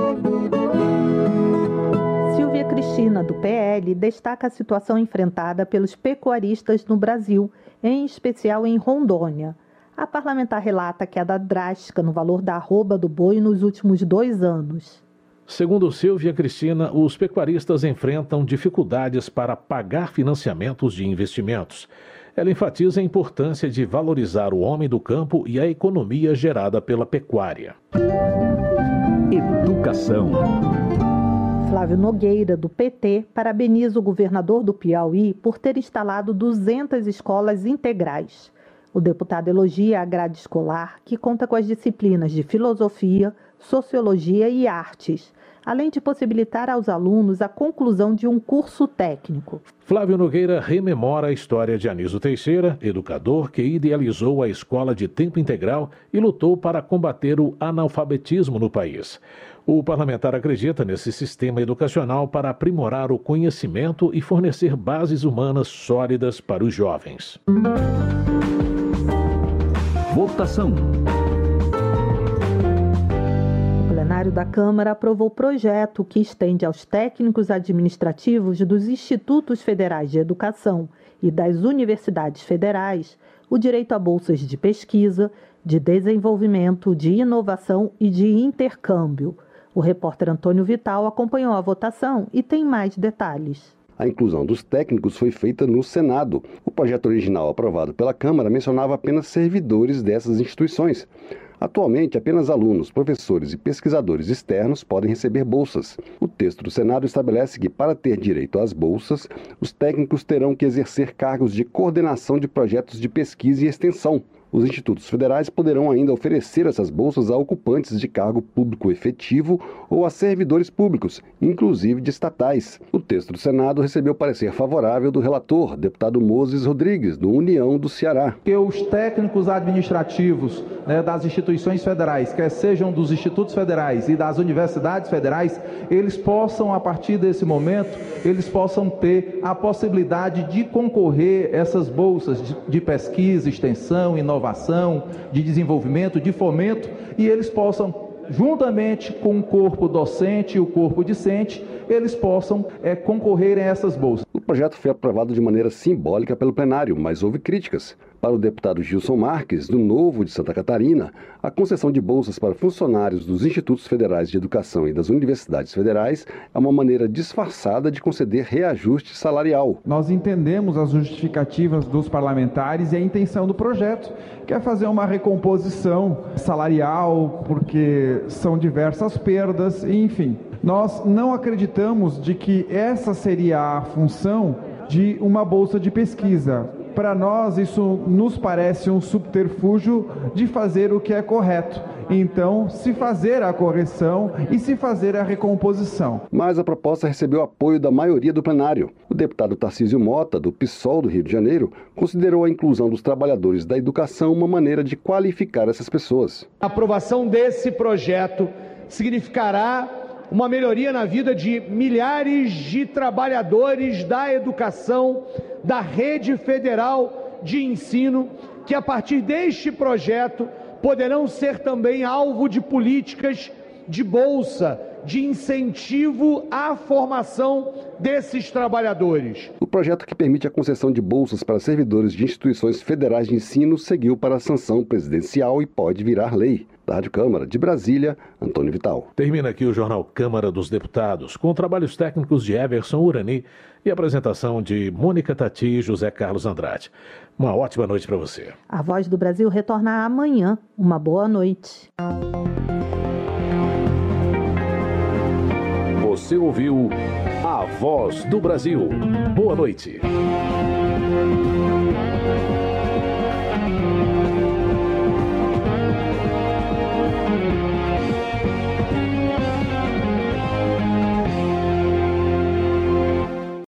Silvia Cristina, do PL, destaca a situação enfrentada pelos pecuaristas no Brasil, em especial em Rondônia. A parlamentar relata queda drástica no valor da arroba do boi nos últimos 2 anos. Segundo Silvia Cristina, os pecuaristas enfrentam dificuldades para pagar financiamentos de investimentos. Ela enfatiza a importância de valorizar o homem do campo e a economia gerada pela pecuária. Educação. Flávio Nogueira, do PT, parabeniza o governador do Piauí por ter instalado 200 escolas integrais. O deputado elogia a grade escolar, que conta com as disciplinas de filosofia, sociologia e artes, além de possibilitar aos alunos a conclusão de um curso técnico. Flávio Nogueira rememora a história de Anísio Teixeira, educador que idealizou a escola de tempo integral e lutou para combater o analfabetismo no país. O parlamentar acredita nesse sistema educacional para aprimorar o conhecimento e fornecer bases humanas sólidas para os jovens. Votação. O plenário da Câmara aprovou o projeto que estende aos técnicos administrativos dos Institutos Federais de Educação e das Universidades Federais o direito a bolsas de pesquisa, de desenvolvimento, de inovação e de intercâmbio. O repórter Antônio Vital acompanhou a votação e tem mais detalhes. A inclusão dos técnicos foi feita no Senado. O projeto original aprovado pela Câmara mencionava apenas servidores dessas instituições. Atualmente, apenas alunos, professores e pesquisadores externos podem receber bolsas. O texto do Senado estabelece que, para ter direito às bolsas, os técnicos terão que exercer cargos de coordenação de projetos de pesquisa e extensão. Os institutos federais poderão ainda oferecer essas bolsas a ocupantes de cargo público efetivo ou a servidores públicos, inclusive de estatais. O texto do Senado recebeu parecer favorável do relator, deputado Moses Rodrigues, do União do Ceará. Que os técnicos administrativos das instituições federais, quer sejam dos institutos federais e das universidades federais, eles possam, a partir desse momento, eles possam ter a possibilidade de concorrer a essas bolsas de pesquisa, extensão, inovação, de desenvolvimento, de fomento, e eles possam, juntamente com o corpo docente e o corpo discente, eles possam concorrer a essas bolsas. O projeto foi aprovado de maneira simbólica pelo plenário, mas houve críticas. Para o deputado Gilson Marques, do Novo de Santa Catarina, a concessão de bolsas para funcionários dos Institutos Federais de Educação e das Universidades Federais é uma maneira disfarçada de conceder reajuste salarial. Nós entendemos as justificativas dos parlamentares e a intenção do projeto, que é fazer uma recomposição salarial, porque são diversas perdas, enfim. Nós não acreditamos de que essa seria a função de uma bolsa de pesquisa. Para nós, isso nos parece um subterfúgio de fazer o que é correto. Então, se fazer a correção e se fazer a recomposição. Mas a proposta recebeu apoio da maioria do plenário. O deputado Tarcísio Mota, do PSOL do Rio de Janeiro, considerou a inclusão dos trabalhadores da educação uma maneira de qualificar essas pessoas. A aprovação desse projeto significará uma melhoria na vida de milhares de trabalhadores da educação, da rede federal de ensino, que a partir deste projeto poderão ser também alvo de políticas de bolsa, de incentivo à formação desses trabalhadores. O projeto que permite a concessão de bolsas para servidores de instituições federais de ensino seguiu para a sanção presidencial e pode virar lei. Da Rádio Câmara de Brasília, Antônio Vital. Termina aqui o Jornal Câmara dos Deputados, com trabalhos técnicos de Everson Urani e apresentação de Mônica Tati e José Carlos Andrade. Uma ótima noite para você. A Voz do Brasil retorna amanhã. Uma boa noite. Você ouviu A Voz do Brasil. Boa noite.